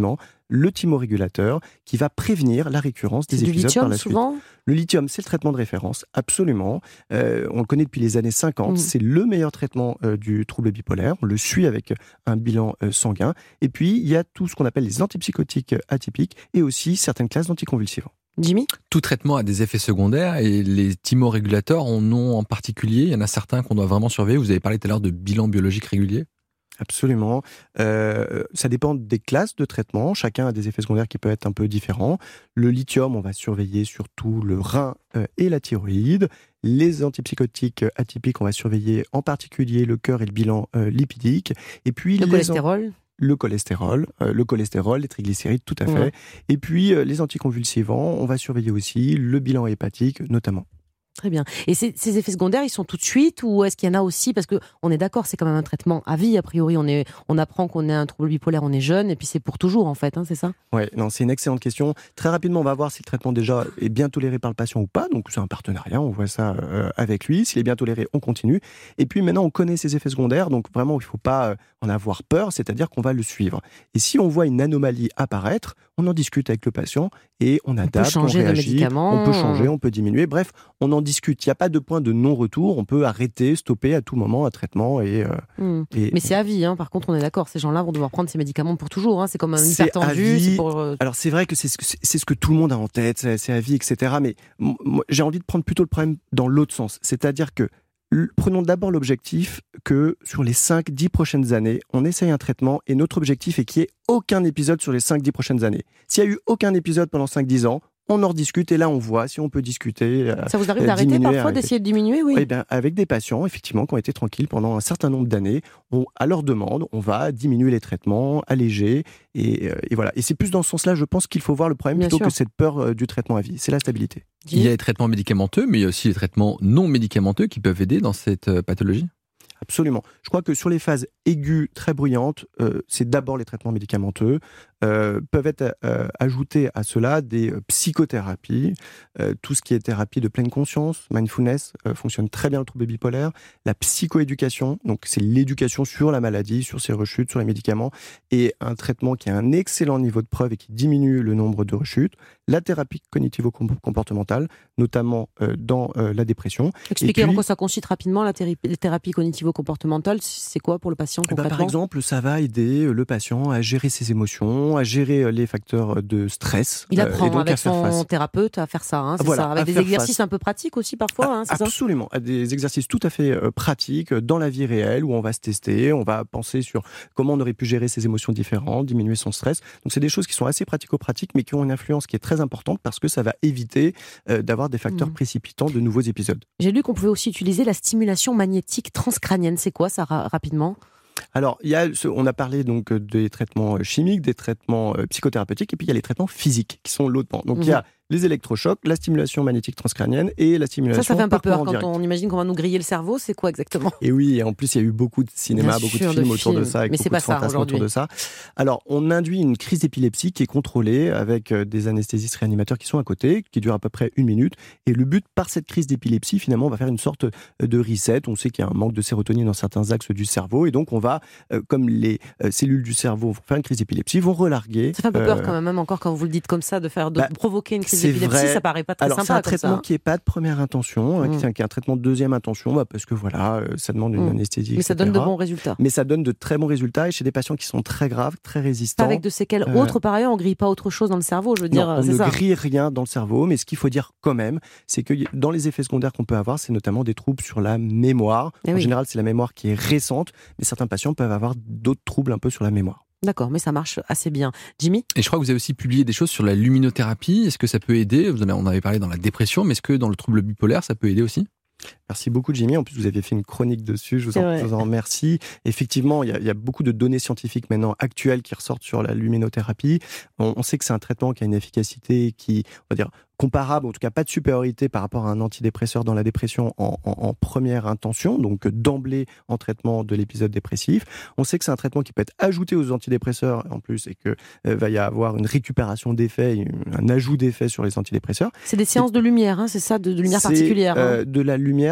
le thymorégulateur, qui va prévenir la récurrence des C'est du épisodes lithium par la suite. souvent ? Le lithium, c'est le traitement de référence, absolument. Euh, on le connaît depuis les années cinquante. Mmh. C'est le meilleur traitement euh, du trouble bipolaire. On le suit avec un bilan euh, sanguin. Et puis, il y a tout ce qu'on appelle les antipsychotiques atypiques et aussi certaines classes d'anticonvulsivants. Jimmy ? Tout traitement a des effets secondaires et les thymorégulateurs en ont en particulier. Il y en a certains qu'on doit vraiment surveiller. Vous avez parlé tout à l'heure de bilan biologique régulier. Absolument. Euh, ça dépend des classes de traitement. Chacun a des effets secondaires qui peuvent être un peu différents. Le lithium, on va surveiller surtout le rein euh, et la thyroïde. Les antipsychotiques atypiques, on va surveiller en particulier le cœur et le bilan euh, lipidique. Et puis Le les cholestérol ? an- Le cholestérol, euh, le cholestérol, les triglycérides, tout à fait. Ouais. Et puis euh, les anticonvulsivants, on va surveiller aussi le bilan hépatique, notamment. Très bien. Et ces, ces effets secondaires, ils sont tout de suite ou est-ce qu'il y en a aussi ? Parce qu'on est d'accord, c'est quand même un traitement à vie, a priori. On, est, on apprend qu'on a un trouble bipolaire, on est jeune, et puis c'est pour toujours, en fait, hein, c'est ça ? Ouais, non, c'est une excellente question. Très rapidement, on va voir si le traitement déjà est bien toléré par le patient ou pas. Donc, c'est un partenariat, on voit ça euh, avec lui. S'il est bien toléré, on continue. Et puis, maintenant, on connaît ses effets secondaires. Donc, vraiment, il ne faut pas euh, en avoir peur, c'est-à-dire qu'on va le suivre. Et si on voit une anomalie apparaître, on en discute avec le patient et on adapte, on, peut changer on de réagit. médicament. On peut changer, on peut diminuer. Bref, on en discute. Il n'y a pas de point de non-retour. On peut arrêter, stopper à tout moment un traitement. Et, euh, Mmh. et Mais c'est à vie, hein. Par contre, on est d'accord, ces gens-là vont devoir prendre ces médicaments pour toujours. Hein. C'est comme un C'est hypertendu. à vie. C'est pour, euh, Alors c'est vrai que c'est ce que, c'est ce que tout le monde a en tête, c'est, c'est à vie, et cetera. Mais m- moi, j'ai envie de prendre plutôt le problème dans l'autre sens. C'est-à-dire que l- prenons d'abord l'objectif que sur les cinq dix prochaines années, on essaye un traitement et notre objectif est qu'il n'y ait aucun épisode sur les cinq dix prochaines années. S'il y a eu aucun épisode pendant cinq dix ans, on en rediscute et là on voit si on peut discuter. euh, Ça vous arrive euh, d'arrêter diminuer, parfois, arrêter. d'essayer de diminuer, oui. Eh bien, avec des patients, effectivement, qui ont été tranquilles pendant un certain nombre d'années, on, à leur demande, on va diminuer les traitements, alléger, et, euh, et voilà. Et c'est plus dans ce sens-là, je pense qu'il faut voir le problème Bien plutôt sûr. que cette peur euh, du traitement à vie. C'est la stabilité. Il y a les traitements médicamenteux, mais il y a aussi les traitements non médicamenteux qui peuvent aider dans cette euh, pathologie. Absolument. Je crois que sur les phases aiguës très bruyantes, euh, c'est d'abord les traitements médicamenteux. Euh, peuvent être euh, ajoutés à cela des euh, psychothérapies, euh, tout ce qui est thérapie de pleine conscience, mindfulness, euh, fonctionne très bien le trouble bipolaire. La psychoéducation, donc c'est l'éducation sur la maladie, sur ses rechutes, sur les médicaments, et un traitement qui a un excellent niveau de preuve et qui diminue le nombre de rechutes. La thérapie cognitivo-comportementale, notamment euh, dans euh, la dépression. Expliquez Et en puis- quoi ça consiste rapidement, la thérapie, la thérapie cognitivo-comportementale. C'est quoi pour le patient Eh ben, concrètement ? par exemple, ça va aider le patient à gérer ses émotions, à gérer les facteurs de stress. Il euh, apprend et donc avec à faire son face. thérapeute à faire ça, hein, c'est Voilà, ça, avec à des faire exercices face. un peu pratiques aussi parfois, hein, c'est ça ? Absolument, à des exercices tout à fait euh, pratiques euh, dans la vie réelle où on va se tester, on va penser sur comment on aurait pu gérer ses émotions différentes, diminuer son stress. Donc c'est des choses qui sont assez pratico-pratiques mais qui ont une influence qui est très importante parce que ça va éviter euh, d'avoir des facteurs Mmh. précipitants de nouveaux épisodes. J'ai lu qu'on pouvait aussi utiliser la stimulation magnétique transcrânienne. C'est quoi ça, ra- rapidement ? Alors, il y a ce- on a parlé donc des traitements euh, chimiques, des traitements euh, psychothérapeutiques, et puis il y a les traitements physiques qui sont l'autre pan. Donc il y a les électrochocs, la stimulation magnétique transcrânienne et la stimulation Ça, ça fait un peu par peur courant quand direct. on imagine qu'on va nous griller le cerveau. C'est quoi exactement ? Et oui, et en plus, il y a eu beaucoup de cinéma, Bien beaucoup sûr, de de films autour de films. ça, avec Mais c'est beaucoup pas de ça, fantasmes aujourd'hui. autour de ça. Alors, on induit une crise d'épilepsie qui est contrôlée avec euh, des anesthésistes réanimateurs qui sont à côté, qui durent à peu près une minute. Et le but, par cette crise d'épilepsie, finalement, on va faire une sorte de reset. On sait qu'il y a un manque de sérotonine dans certains axes du cerveau. Et donc, on va, euh, comme les euh, cellules du cerveau vont faire une crise d'épilepsie, vont relarguer. Ça fait un peu peur euh, quand même, même encore quand vous le dites comme ça, de faire, de bah, provoquer une crise c'est d'épilepsie, vrai. ça paraît pas très Alors, c'est sympa un comme traitement ça. hein. qui n'est pas de première intention, hein, Mm. qui est qui est un traitement de deuxième intention, bah, parce que voilà, euh, ça demande une Mm. anesthésie, Mais ça et donne de cetera. bons résultats. Mais ça donne de très bons résultats et chez des patients qui sont très graves, très Pas résistants. avec de séquelles Euh, autres par ailleurs, on grille pas autre chose dans le cerveau, je veux dire, Non, on c'est ne ça. grille rien dans le cerveau, mais ce qu'il faut dire quand même, c'est que y- dans les effets secondaires qu'on peut avoir, c'est notamment des troubles sur la mémoire. Eh en oui. général, c'est la mémoire qui est récente, mais certains patients peuvent avoir d'autres troubles un peu sur la mémoire. D'accord, mais ça marche assez bien. Jimmy ? Et je crois que vous avez aussi publié des choses sur la luminothérapie. Est-ce que ça peut aider ? Vous en avez- On avait parlé dans la dépression, mais est-ce que dans le trouble bipolaire, ça peut aider aussi ? Merci beaucoup, Jimmy. En plus, vous aviez fait une chronique dessus. Je vous, C'est en, vrai. je vous en remercie. Effectivement, il y, a, il y a beaucoup de données scientifiques maintenant actuelles qui ressortent sur la luminothérapie. On, on sait que c'est un traitement qui a une efficacité qui, on va dire, comparable, en tout cas pas de supériorité par rapport à un antidépresseur dans la dépression en, en, en première intention, donc d'emblée en traitement de l'épisode dépressif. On sait que c'est un traitement qui peut être ajouté aux antidépresseurs en plus et que euh, va y avoir une récupération d'effets, un ajout d'effets sur les antidépresseurs. C'est des séances de lumière, hein, c'est ça, de, de lumière C'est, particulière. hein. euh, de la lumière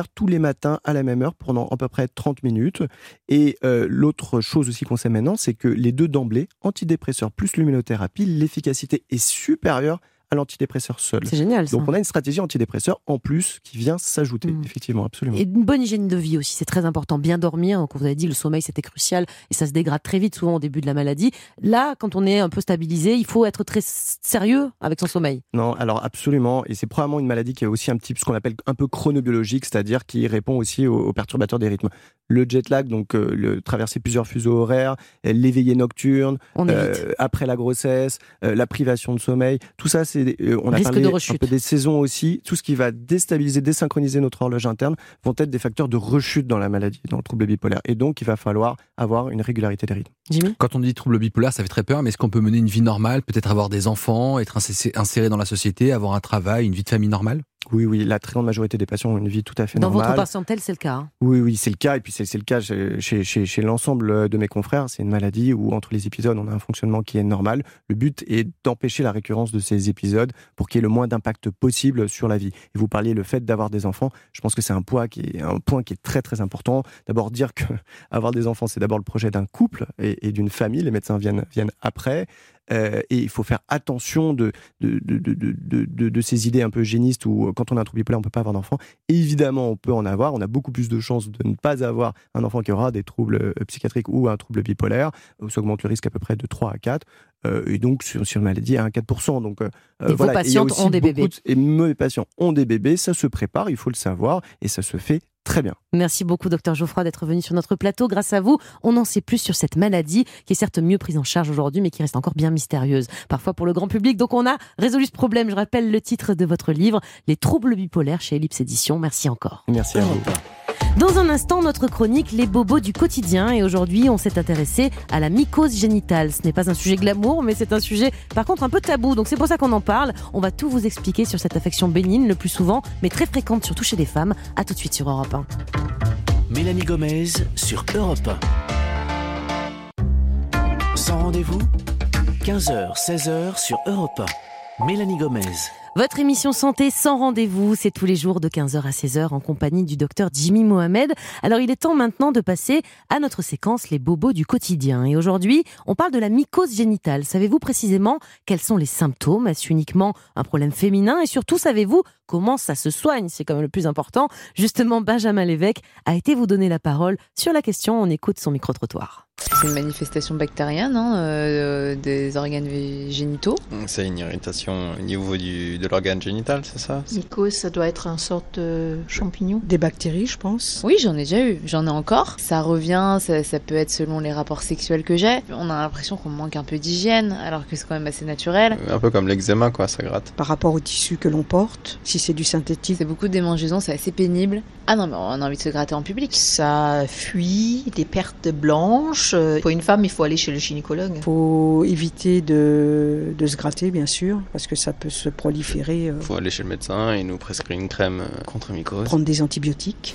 tous les matins à la même heure pendant à peu près trente minutes. Et euh, l'autre chose aussi qu'on sait maintenant, c'est que les deux d'emblée, antidépresseur plus luminothérapie, l'efficacité est supérieure à l'antidépresseur seul. C'est génial, ça. Donc on a une stratégie antidépresseur en plus qui vient s'ajouter, mmh. effectivement, absolument. Et une bonne hygiène de vie aussi, c'est très important. Bien dormir, comme vous avez dit, le sommeil c'était crucial et ça se dégrade très vite souvent au début de la maladie. Là, quand on est un peu stabilisé, il faut être très sérieux avec son sommeil. Non, alors absolument, et c'est probablement une maladie qui est aussi un petit, ce qu'on appelle un peu chronobiologique, c'est-à-dire qui répond aussi aux, aux perturbateurs des rythmes. Le jet lag, donc euh, le, traverser plusieurs fuseaux horaires, l'éveillé nocturne, euh, après la grossesse, euh, la privation de sommeil, tout ça c'est on a risque parlé de un peu des saisons aussi. Tout ce qui va déstabiliser, désynchroniser notre horloge interne vont être des facteurs de rechute dans la maladie, dans le trouble bipolaire. Et donc, il va falloir avoir une régularité des rythmes. Jimmy ? Quand on dit trouble bipolaire, ça fait très peur, mais est-ce qu'on peut mener une vie normale, peut-être avoir des enfants, être inséré dans la société, avoir un travail, une vie de famille normale ? Oui, oui, la très grande majorité des patients ont une vie tout à fait dans normale. Dans votre patientèle, c'est le cas hein. Oui, oui, c'est le cas. Et puis, c'est, c'est le cas chez, chez, chez, chez l'ensemble de mes confrères. C'est une maladie où, entre les épisodes, on a un fonctionnement qui est normal. Le but est d'empêcher la récurrence de ces épisodes pour qu'il y ait le moins d'impact possible sur la vie. Et vous parliez le fait d'avoir des enfants. Je pense que c'est un point qui est, un point qui est très, très important. D'abord, dire qu'avoir des enfants, c'est d'abord le projet d'un couple et, et d'une famille. Les médecins viennent, viennent après. Euh, et il faut faire attention de, de, de, de, de, de, de ces idées un peu génistes où quand on a un trouble bipolaire, on ne peut pas avoir d'enfant. Évidemment, on peut en avoir. On a beaucoup plus de chances de ne pas avoir un enfant qui aura des troubles psychiatriques ou un trouble bipolaire. Ça augmente le risque à peu près de trois à quatre. Euh, et donc, sur, sur une maladie, à quatre pour cent. Donc, euh, et voilà. vos patientes ont des bébés. De, et mes patients ont des bébés. Ça se prépare, il faut le savoir. Et ça se fait très bien. Merci beaucoup, docteur Geoffroy, d'être venu sur notre plateau. Grâce à vous, on en sait plus sur cette maladie qui est certes mieux prise en charge aujourd'hui, mais qui reste encore bien mystérieuse, parfois pour le grand public. Donc, on a résolu ce problème. Je rappelle le titre de votre livre, Les troubles bipolaires chez Ellipse Éditions. Merci encore. Merci à vous. Dans un instant, notre chronique Les bobos du quotidien. Et aujourd'hui, on s'est intéressé à la mycose génitale. Ce n'est pas un sujet glamour, mais c'est un sujet, par contre, un peu tabou. Donc c'est pour ça qu'on en parle. On va tout vous expliquer sur cette affection bénigne, le plus souvent, mais très fréquente, surtout chez les femmes. À tout de suite sur Europe un. Mélanie Gomez sur Europe un. Sans rendez-vous, quinze heures, seize heures sur Europe un. Mélanie Gomez. Votre émission Santé sans rendez-vous, c'est tous les jours de quinze heures à seize heures en compagnie du docteur Jimmy Mohamed. Alors il est temps maintenant de passer à notre séquence Les bobos du quotidien. Et aujourd'hui, on parle de la mycose génitale. Savez-vous précisément quels sont les symptômes ? Est-ce uniquement un problème féminin ? Et surtout, savez-vous comment ça se soigne ? C'est quand même le plus important. Justement, Benjamin Lévesque a été vous donner la parole sur la question. On écoute son micro-trottoir. C'est une manifestation bactérienne hein, euh, des organes génitaux. C'est une irritation au niveau du, de l'organe génital, c'est ça ? Mycose, ça doit être un sorte de champignon. Des bactéries, je pense. Oui, j'en ai déjà eu, j'en ai encore. Ça revient, ça, ça peut être selon les rapports sexuels que j'ai. On a l'impression qu'on manque un peu d'hygiène, alors que c'est quand même assez naturel. Un peu comme l'eczéma, quoi, ça gratte. Par rapport au tissu que l'on porte, si c'est du synthétique. C'est beaucoup de démangeaisons, c'est assez pénible. Ah non, mais on a envie de se gratter en public. Ça fuit, des pertes blanches. Pour une femme, il faut aller chez le gynécologue. Il faut éviter de, de se gratter, bien sûr, parce que ça peut se proliférer. Il faut aller chez le médecin et nous prescrire une crème contre mycose. Prendre des antibiotiques.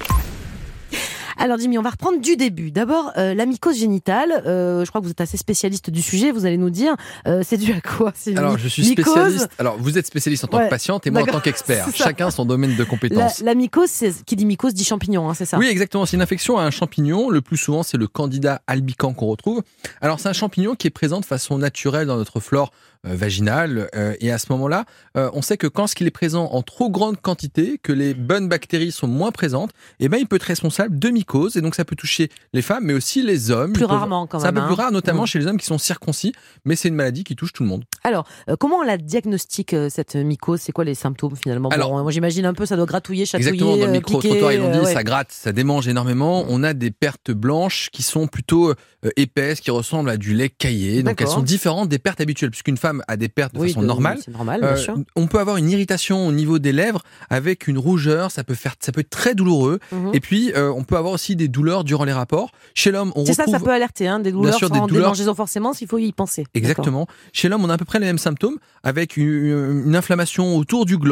Alors Jimmy, on va reprendre du début. D'abord, euh, la mycose génitale, euh, je crois que vous êtes assez spécialiste du sujet, vous allez nous dire, euh, c'est dû à quoi ? C'est Alors my- je suis mycose spécialiste, alors vous êtes spécialiste en tant Ouais, que patiente et moi en d'accord, tant qu'expert. c'est ça. Chacun son domaine de La, compétence. la mycose, c'est, qui dit mycose dit champignon, hein, c'est ça ? Oui, exactement. C'est une infection à un champignon. Le plus souvent, c'est le Candida albicans qu'on retrouve. Alors, c'est un champignon qui est présent de façon naturelle dans notre flore euh, vaginale. Euh, et à ce moment-là, euh, on sait que quand il est présent en trop grande quantité, que les bonnes bactéries sont moins présentes, eh ben, il peut être responsable de mycose. Et donc, ça peut toucher les femmes, mais aussi les hommes. Plus Ils peuvent- rarement, quand C'est un même, peu plus hein. rare, notamment Mmh. chez les hommes qui sont circoncis. Mais c'est une maladie qui touche tout le monde. Alors, euh, comment on la diagnostique, euh, cette mycose ? C'est quoi les symptômes finalement ? Alors- Bon, moi j'imagine un peu, ça doit gratouiller, chatouiller, Exactement, dans le euh, micro-trottoir, piquer, ils l'ont dit, euh, ouais. ça gratte, ça démange énormément. On a des pertes blanches qui sont plutôt euh, épaisses, qui ressemblent à du lait caillé. Donc D'accord. elles sont différentes des pertes habituelles, puisqu'une femme a des pertes de Oui, façon de- normale. C'est normal, bien Euh, sûr. on peut avoir une irritation au niveau des lèvres avec une rougeur, ça peut faire, ça peut être très douloureux. Mhm. Et puis euh, on peut avoir aussi des douleurs durant les rapports. Chez l'homme, on C'est retrouve ça, ça peut alerter, hein, des douleurs sûr, des sans douleurs- démangeaison forcément, s'il faut y penser. Exactement. Chez l'homme, on a à peu près les mêmes symptômes, avec une, une inflammation autour du gland,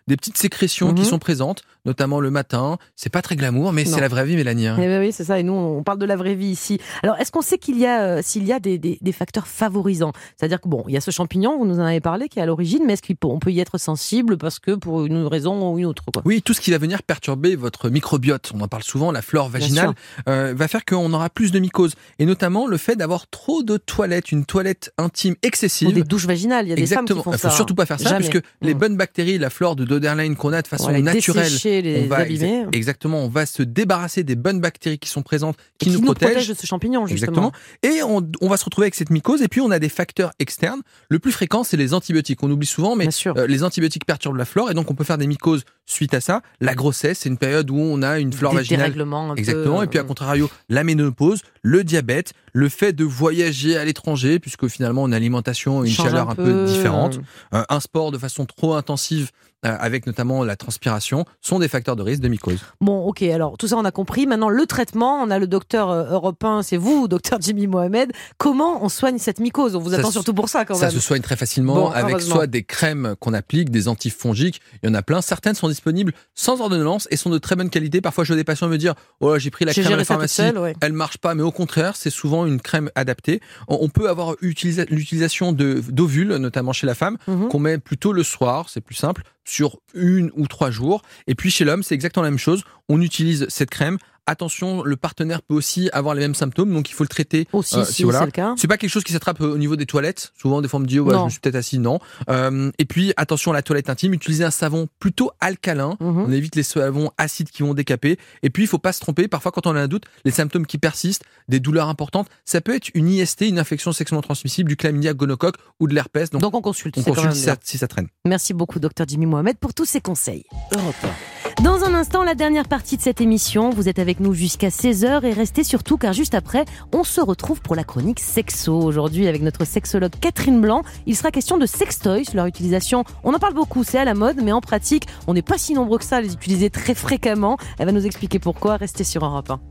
des petites sécrétions Mhm. qui sont présentes, notamment le matin. C'est pas très glamour, mais Non. c'est la vraie vie, Mélanie. hein. Eh ben oui, c'est ça. Et nous, on parle de la vraie vie ici. Alors, est-ce qu'on sait qu'il y a, euh, s'il y a des, des, des facteurs favorisants ? C'est-à-dire que bon, il y a ce champignon, vous nous en avez parlé, qui est à l'origine, mais est-ce qu'on peut y être sensible parce que pour une raison ou une autre, quoi ? Oui, tout ce qui va venir perturber votre microbiote, on en parle souvent, la flore Bien vaginale, sûr. euh, va faire qu'on aura plus de mycoses. Et notamment le fait d'avoir trop de toilettes, une toilette intime Ou excessive. des douches vaginales. Il y a des Exactement. femmes qui Il font faut ça. surtout pas faire ça, Jamais. puisque les Mm. bonnes bactéries, la flore de Doderlein qu'on a de façon On va les naturelle, dessécher, les on va abîmer. exa- exactement, on va se débarrasser des bonnes bactéries qui sont présentes, Et qui, nous protègent. de ce champignon, justement. Exactement. Et on, on va se retrouver avec cette mycose. Et puis, on a des facteurs externes. Le plus fréquent, c'est les antibiotiques. On oublie souvent, mais Bien sûr. euh, les antibiotiques perturbent la flore. Et donc, on peut faire des mycoses suite à ça. La grossesse, c'est une période où on a une flore Des vaginale. dérèglements un Exactement. peu, Et puis, à euh, contrario, la ménopause, le diabète, le fait de voyager à l'étranger, puisque finalement, on a une alimentation, une change chaleur un un peu, peu, différente. euh, Euh, un sport de façon trop intensive, euh, avec notamment la transpiration, sont des facteurs de risque de mycose. Bon, ok, alors tout ça on a compris. Maintenant, le traitement, on a le docteur euh, européen, c'est vous, docteur Jimmy Mohamed. Comment on soigne cette mycose ? On vous Ça attend se- surtout pour ça quand Ça même. se soigne très facilement Bon, avec heureusement. soit des crèmes qu'on applique, des antifongiques. Il y en a plein. Certaines sont disponibles sans ordonnance et sont de très bonne qualité. Parfois, je vois des patients me dire « Oh, j'ai pris la J'ai crème à géré la ça toute pharmacie, seule, ouais. elle marche pas. » Mais au contraire, c'est souvent une crème adaptée. On on peut avoir utilisa- l'utilisation de- d'ovules, notamment chez la femme, Mhm. qu'on met plutôt le soir, c'est plus simple, sur une ou trois jours. Et puis chez l'homme, c'est exactement la même chose. On utilise cette crème. Attention, le partenaire peut aussi avoir les mêmes symptômes, donc il faut le traiter. Aussi, euh, si voilà. c'est le cas. C'est pas quelque chose qui s'attrape au niveau des toilettes. Souvent, des fois, on me dit, ouais, Non. je me suis peut-être assis. Non. Euh, et puis, attention à la toilette intime. Utilisez un savon plutôt alcalin. Mhm. On évite les savons acides qui vont décaper. Et puis, il faut pas se tromper. Parfois, quand on a un doute, les symptômes qui persistent, des douleurs importantes, ça peut être une I S T, une infection sexuellement transmissible, du chlamydia, gonocoque ou de l'herpès. Donc, Donc on consulte. on c'est quand consulte même si bien. ça, si ça traîne. Merci beaucoup, docteur Jimmy Mohamed, pour tous ces conseils. Europe un. Dans un instant, la dernière partie de cette émission. Vous êtes avec nous jusqu'à seize heures et restez surtout car juste après, on se retrouve pour la chronique sexo. Aujourd'hui, avec notre sexologue Catherine Blanc, il sera question de sextoys, leur utilisation. On en parle beaucoup, c'est à la mode, mais en pratique, on n'est pas si nombreux que ça à les utiliser très fréquemment. Elle va nous expliquer pourquoi. Restez sur Europe un.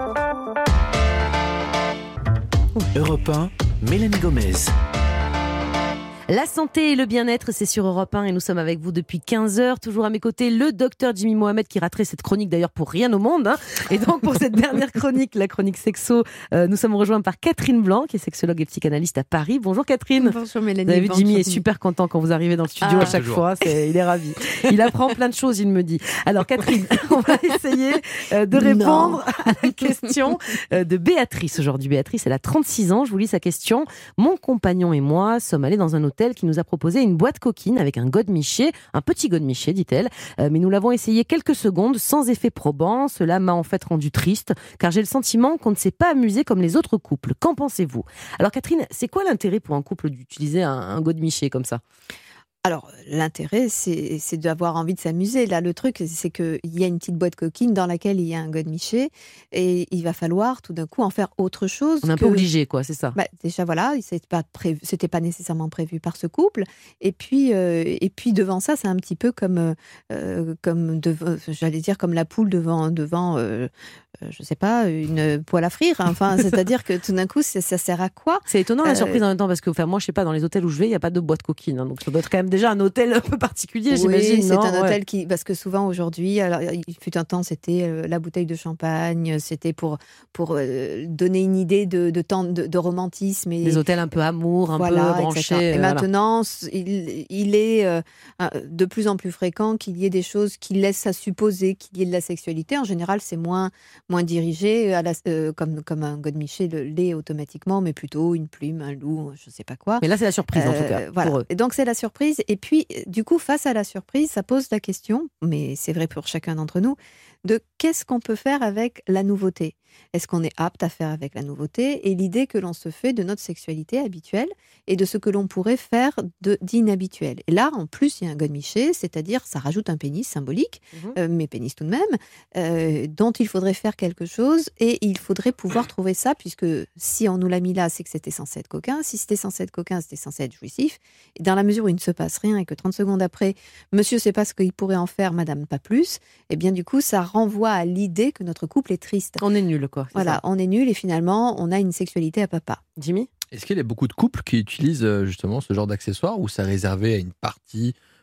Europe un, Mélanie Gomez. La santé et le bien-être, c'est sur Europe un et nous sommes avec vous depuis quinze heures. Toujours à mes côtés, le docteur Jimmy Mohamed qui raterait cette chronique d'ailleurs pour rien au monde. Hein. Et donc pour cette dernière chronique, la chronique sexo, euh, nous sommes rejoints par Catherine Blanc qui est sexologue et psychanalyste à Paris. Bonjour Catherine. Bonjour Mélanie. Vous avez vu, Bonjour, Jimmy est Jimmy. super content quand vous arrivez dans le studio Ah, à chaque toujours. fois. C'est, il est ravi. Il apprend plein de choses, il me dit. Alors Catherine, on va essayer euh, de répondre à la question euh, de Béatrice aujourd'hui. Béatrice, elle a trente-six ans. Je vous lis sa question. Mon compagnon et moi sommes allés dans un hôtel qui nous a proposé une boîte coquine avec un godemiché, un petit godemiché, dit-elle. Euh, mais nous l'avons essayé quelques secondes sans effet probant. Cela m'a en fait rendu triste, car j'ai le sentiment qu'on ne s'est pas amusé comme les autres couples. Qu'en pensez-vous ? Alors Catherine, c'est quoi l'intérêt pour un couple d'utiliser un, un godemiché comme ça ? Alors, l'intérêt, c'est c'est d'avoir envie de s'amuser. Là, le truc, c'est qu'il y a une petite boîte coquine dans laquelle il y a un godemiché et il va falloir tout d'un coup en faire autre chose. On est un que... peu obligé, quoi, c'est ça. Bah, déjà, voilà, c'était pas prévu, c'était pas nécessairement prévu par ce couple. Et puis, euh, et puis devant ça, c'est un petit peu comme, euh, comme devant, j'allais dire, comme la poule devant, devant euh, euh, je sais pas, une poêle à frire. Hein. Enfin, c'est-à-dire que tout d'un coup, ça, ça sert à quoi ? C'est étonnant la Euh, surprise en même temps, parce que enfin, moi, je sais pas, dans les hôtels où je vais, il n'y a pas de boîte coquine. Hein, donc ça doit être quand même déjà un hôtel un peu particulier, Oui, j'imagine. c'est non un Ouais. hôtel qui, parce que souvent aujourd'hui, alors il fut un temps, c'était euh, la bouteille de champagne, c'était pour pour euh, donner une idée de de temps de, de romantisme et Des hôtels un peu amour, un voilà, peu branchés. exactement. Et euh, voilà. maintenant, c- il, il est euh, un- de plus en plus fréquent qu'il y ait des choses qui laissent à supposer qu'il y ait de la sexualité. En général, c'est moins moins dirigé à la, euh, comme comme un godemiché le l'est automatiquement, mais plutôt une plume, un loup, je sais pas quoi. Mais là, c'est la surprise en tout Euh, cas voilà. pour eux. Et donc c'est la surprise. Et puis du coup, face à la surprise, ça pose la question, mais c'est vrai pour chacun d'entre nous, de qu'est-ce qu'on peut faire avec la nouveauté. Est-ce qu'on est apte à faire avec la nouveauté et l'idée que l'on se fait de notre sexualité habituelle et de ce que l'on pourrait faire de- d'inhabituel. Et là, en plus, il y a un godemiché, c'est-à-dire ça rajoute un pénis symbolique, Mhm. euh, mais pénis tout de même, euh, dont il faudrait faire quelque chose et il faudrait pouvoir trouver ça, puisque si on nous l'a mis là, c'est que c'était censé être coquin. Si c'était censé être coquin, c'était censé être jouissif. Et dans la mesure où il ne se passe rien et que trente secondes après, monsieur sait pas ce qu'il pourrait en faire, madame pas plus, et bien du coup, ça renvoie à l'idée que notre couple est triste. On est nul, quoi. c'est Voilà, ça. on est nul et finalement, on a une sexualité à papa. Jimmy ? Est-ce qu'il y a beaucoup de couples qui utilisent euh, justement ce genre d'accessoires ou c'est réservé à une partie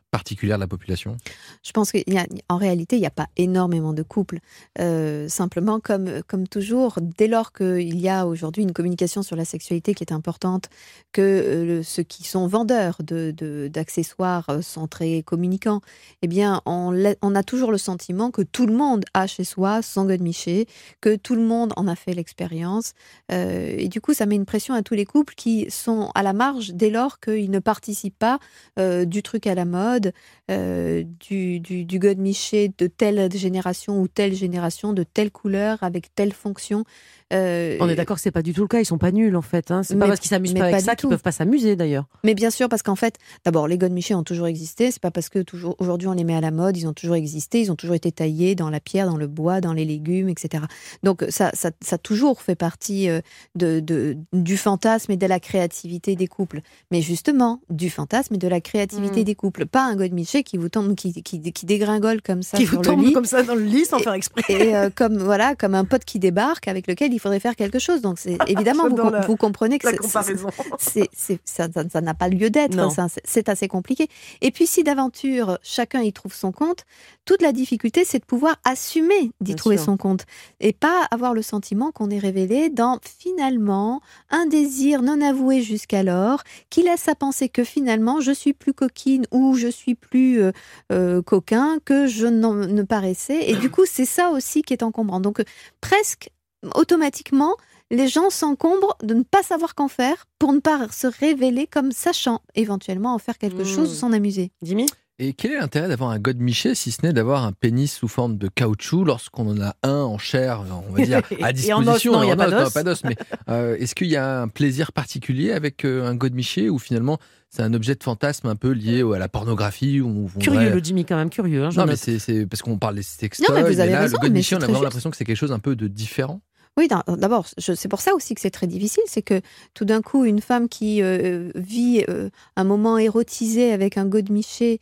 particulière de la population ? Je pense qu'en réalité, il n'y a pas énormément de couples. Euh, simplement, comme, comme toujours, dès lors qu'il y a aujourd'hui une communication sur la sexualité qui est importante, que euh, ceux qui sont vendeurs de, de, d'accessoires sont très communicants, eh bien, on, on a toujours le sentiment que tout le monde a chez soi son godemiché, que tout le monde en a fait l'expérience. Euh, et du coup, ça met une pression à tous les couples qui sont à la marge dès lors qu'ils ne participent pas euh, du truc à la mode, euh, du, du, du godemiché de telle génération ou telle génération, de telle couleur, avec telle fonction. Euh, On est d'accord que c'est pas du tout le cas, ils sont pas nuls en fait. Hein. C'est mais, pas parce qu'ils s'amusent pas avec pas ça qu'ils peuvent pas s'amuser d'ailleurs. Mais bien sûr, parce qu'en fait, d'abord, les godemichés ont toujours existé. C'est pas parce que toujours aujourd'hui on les met à la mode, ils ont toujours existé. Ils ont toujours été taillés dans la pierre, dans le bois, dans les légumes, et cetera. Donc ça, ça, ça a toujours fait partie de, de, du fantasme et de la créativité des couples. Mais justement, du fantasme et de la créativité mmh. des couples. Pas un godemiché qui vous tombe, qui, qui, qui dégringole comme ça qui sur vous le tombe lit, comme ça dans le lit sans et, faire exprès. Et euh, comme voilà, comme un pote qui débarque avec lequel il faudrait faire quelque chose. Donc c'est évidemment vous, la, vous comprenez que c'est, c'est, ça, ça n'a pas lieu d'être. Ça, c'est, c'est assez compliqué. Et puis si d'aventure chacun y trouve son compte, toute la difficulté c'est de pouvoir assumer d'y Bien trouver sûr. son compte et pas avoir le sentiment qu'on est révélé dans finalement un désir non avoué jusqu'alors qui laisse à penser que finalement je suis plus coquine ou je suis plus euh, euh, coquin que je n'en, ne paraissais. Et du coup c'est ça aussi qui est encombrant. Donc presque automatiquement, les gens s'encombrent de ne pas savoir qu'en faire pour ne pas se révéler comme sachant éventuellement en faire quelque mmh. chose ou s'en amuser. Jimmy ? Et quel est l'intérêt d'avoir un godemiché si ce n'est d'avoir un pénis sous forme de caoutchouc lorsqu'on en a un en chair, on va dire, à disposition ? Et en os, non, il n'y a pas d'os. Non, pas d'os mais euh, est-ce qu'il y a un plaisir particulier avec euh, un godemiché ou finalement c'est un objet de fantasme un peu lié à la pornographie où on Curieux voudrait... le Jimmy quand même, curieux. Hein, non mais c'est, c'est parce qu'on parle des sextoys, non, mais vous avez et là raison, le godemiché on a vraiment juste. l'impression que c'est quelque chose un peu de différent. Oui, d'abord, je, c'est pour ça aussi que c'est très difficile, c'est que tout d'un coup, une femme qui euh, vit euh, un moment érotisé avec un godemiché,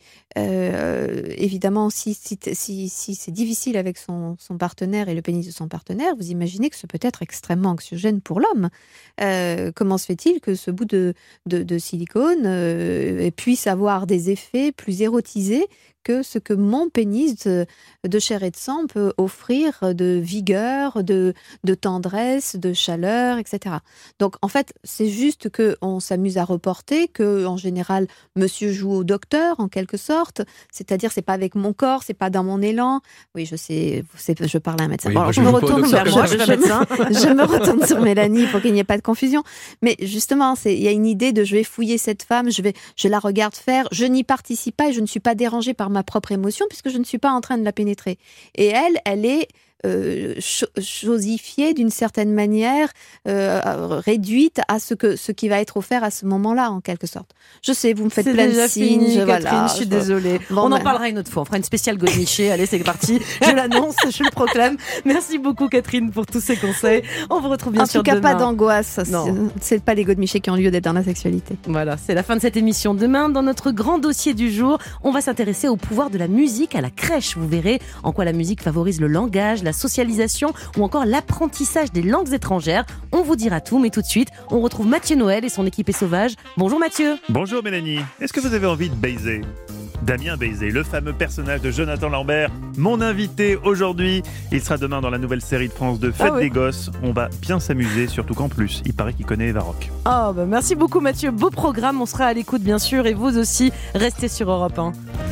euh, évidemment, si, si, si, si c'est difficile avec son, son partenaire et le pénis de son partenaire, vous imaginez que ce peut être extrêmement anxiogène pour l'homme. Euh, comment se fait-il que ce bout de, de, de silicone euh, puisse avoir des effets plus érotisés que ce que mon pénis de, de chair et de sang peut offrir de vigueur, de, de tendresse, de chaleur, et cetera. Donc, en fait, c'est juste qu'on s'amuse à reporter, qu'en général, monsieur joue au docteur, en quelque sorte. C'est-à-dire, c'est pas avec mon corps, c'est pas dans mon élan. Oui, je sais, c'est, je parle à un médecin. Oui, bon, moi, je, je me retourne vers moi, je, je, je me retourne sur Mélanie pour qu'il n'y ait pas de confusion. Mais justement, c'est, il y a une idée de je vais fouiller cette femme, je, vais, je la regarde faire, je n'y participe pas et je ne suis pas dérangée par ma propre émotion puisque je ne suis pas en train de la pénétrer. Et elle, elle est euh, chosifiée d'une certaine manière, euh, réduite à ce, que, ce qui va être offert à ce moment-là, en quelque sorte. Je sais, vous me faites c'est plein déjà de signes. Fini, je, Catherine, voilà, je suis je... désolée. Bon, On ben... en parlera une autre fois. On fera une spéciale godemiché. Allez, c'est parti. Je l'annonce, je le proclame. Merci beaucoup, Catherine, pour tous ces conseils. On vous retrouve bien en sûr demain. En tout cas, demain. pas d'angoisse. Non. C'est, c'est pas les godemichés qui ont lieu d'être dans la sexualité. Voilà, c'est la fin de cette émission. Demain, dans notre grand dossier du jour, on va s'intéresser au pouvoir de la musique à la crèche. Vous verrez en quoi la musique favorise le langage, la socialisation ou encore l'apprentissage des langues étrangères. On vous dira tout, mais tout de suite, on retrouve Mathieu Noël et son équipe est sauvage. Bonjour Mathieu. Bonjour Mélanie. Est-ce que vous avez envie de baiser ? Damien Bézé, le fameux personnage de Jonathan Lambert, mon invité aujourd'hui. Il sera demain dans la nouvelle série de France deux, Fête ah oui. des Gosses. On va bien s'amuser, surtout qu'en plus, il paraît qu'il connaît Eva Rock. Oh, bah merci beaucoup Mathieu, beau programme, on sera à l'écoute bien sûr et vous aussi, restez sur Europe un.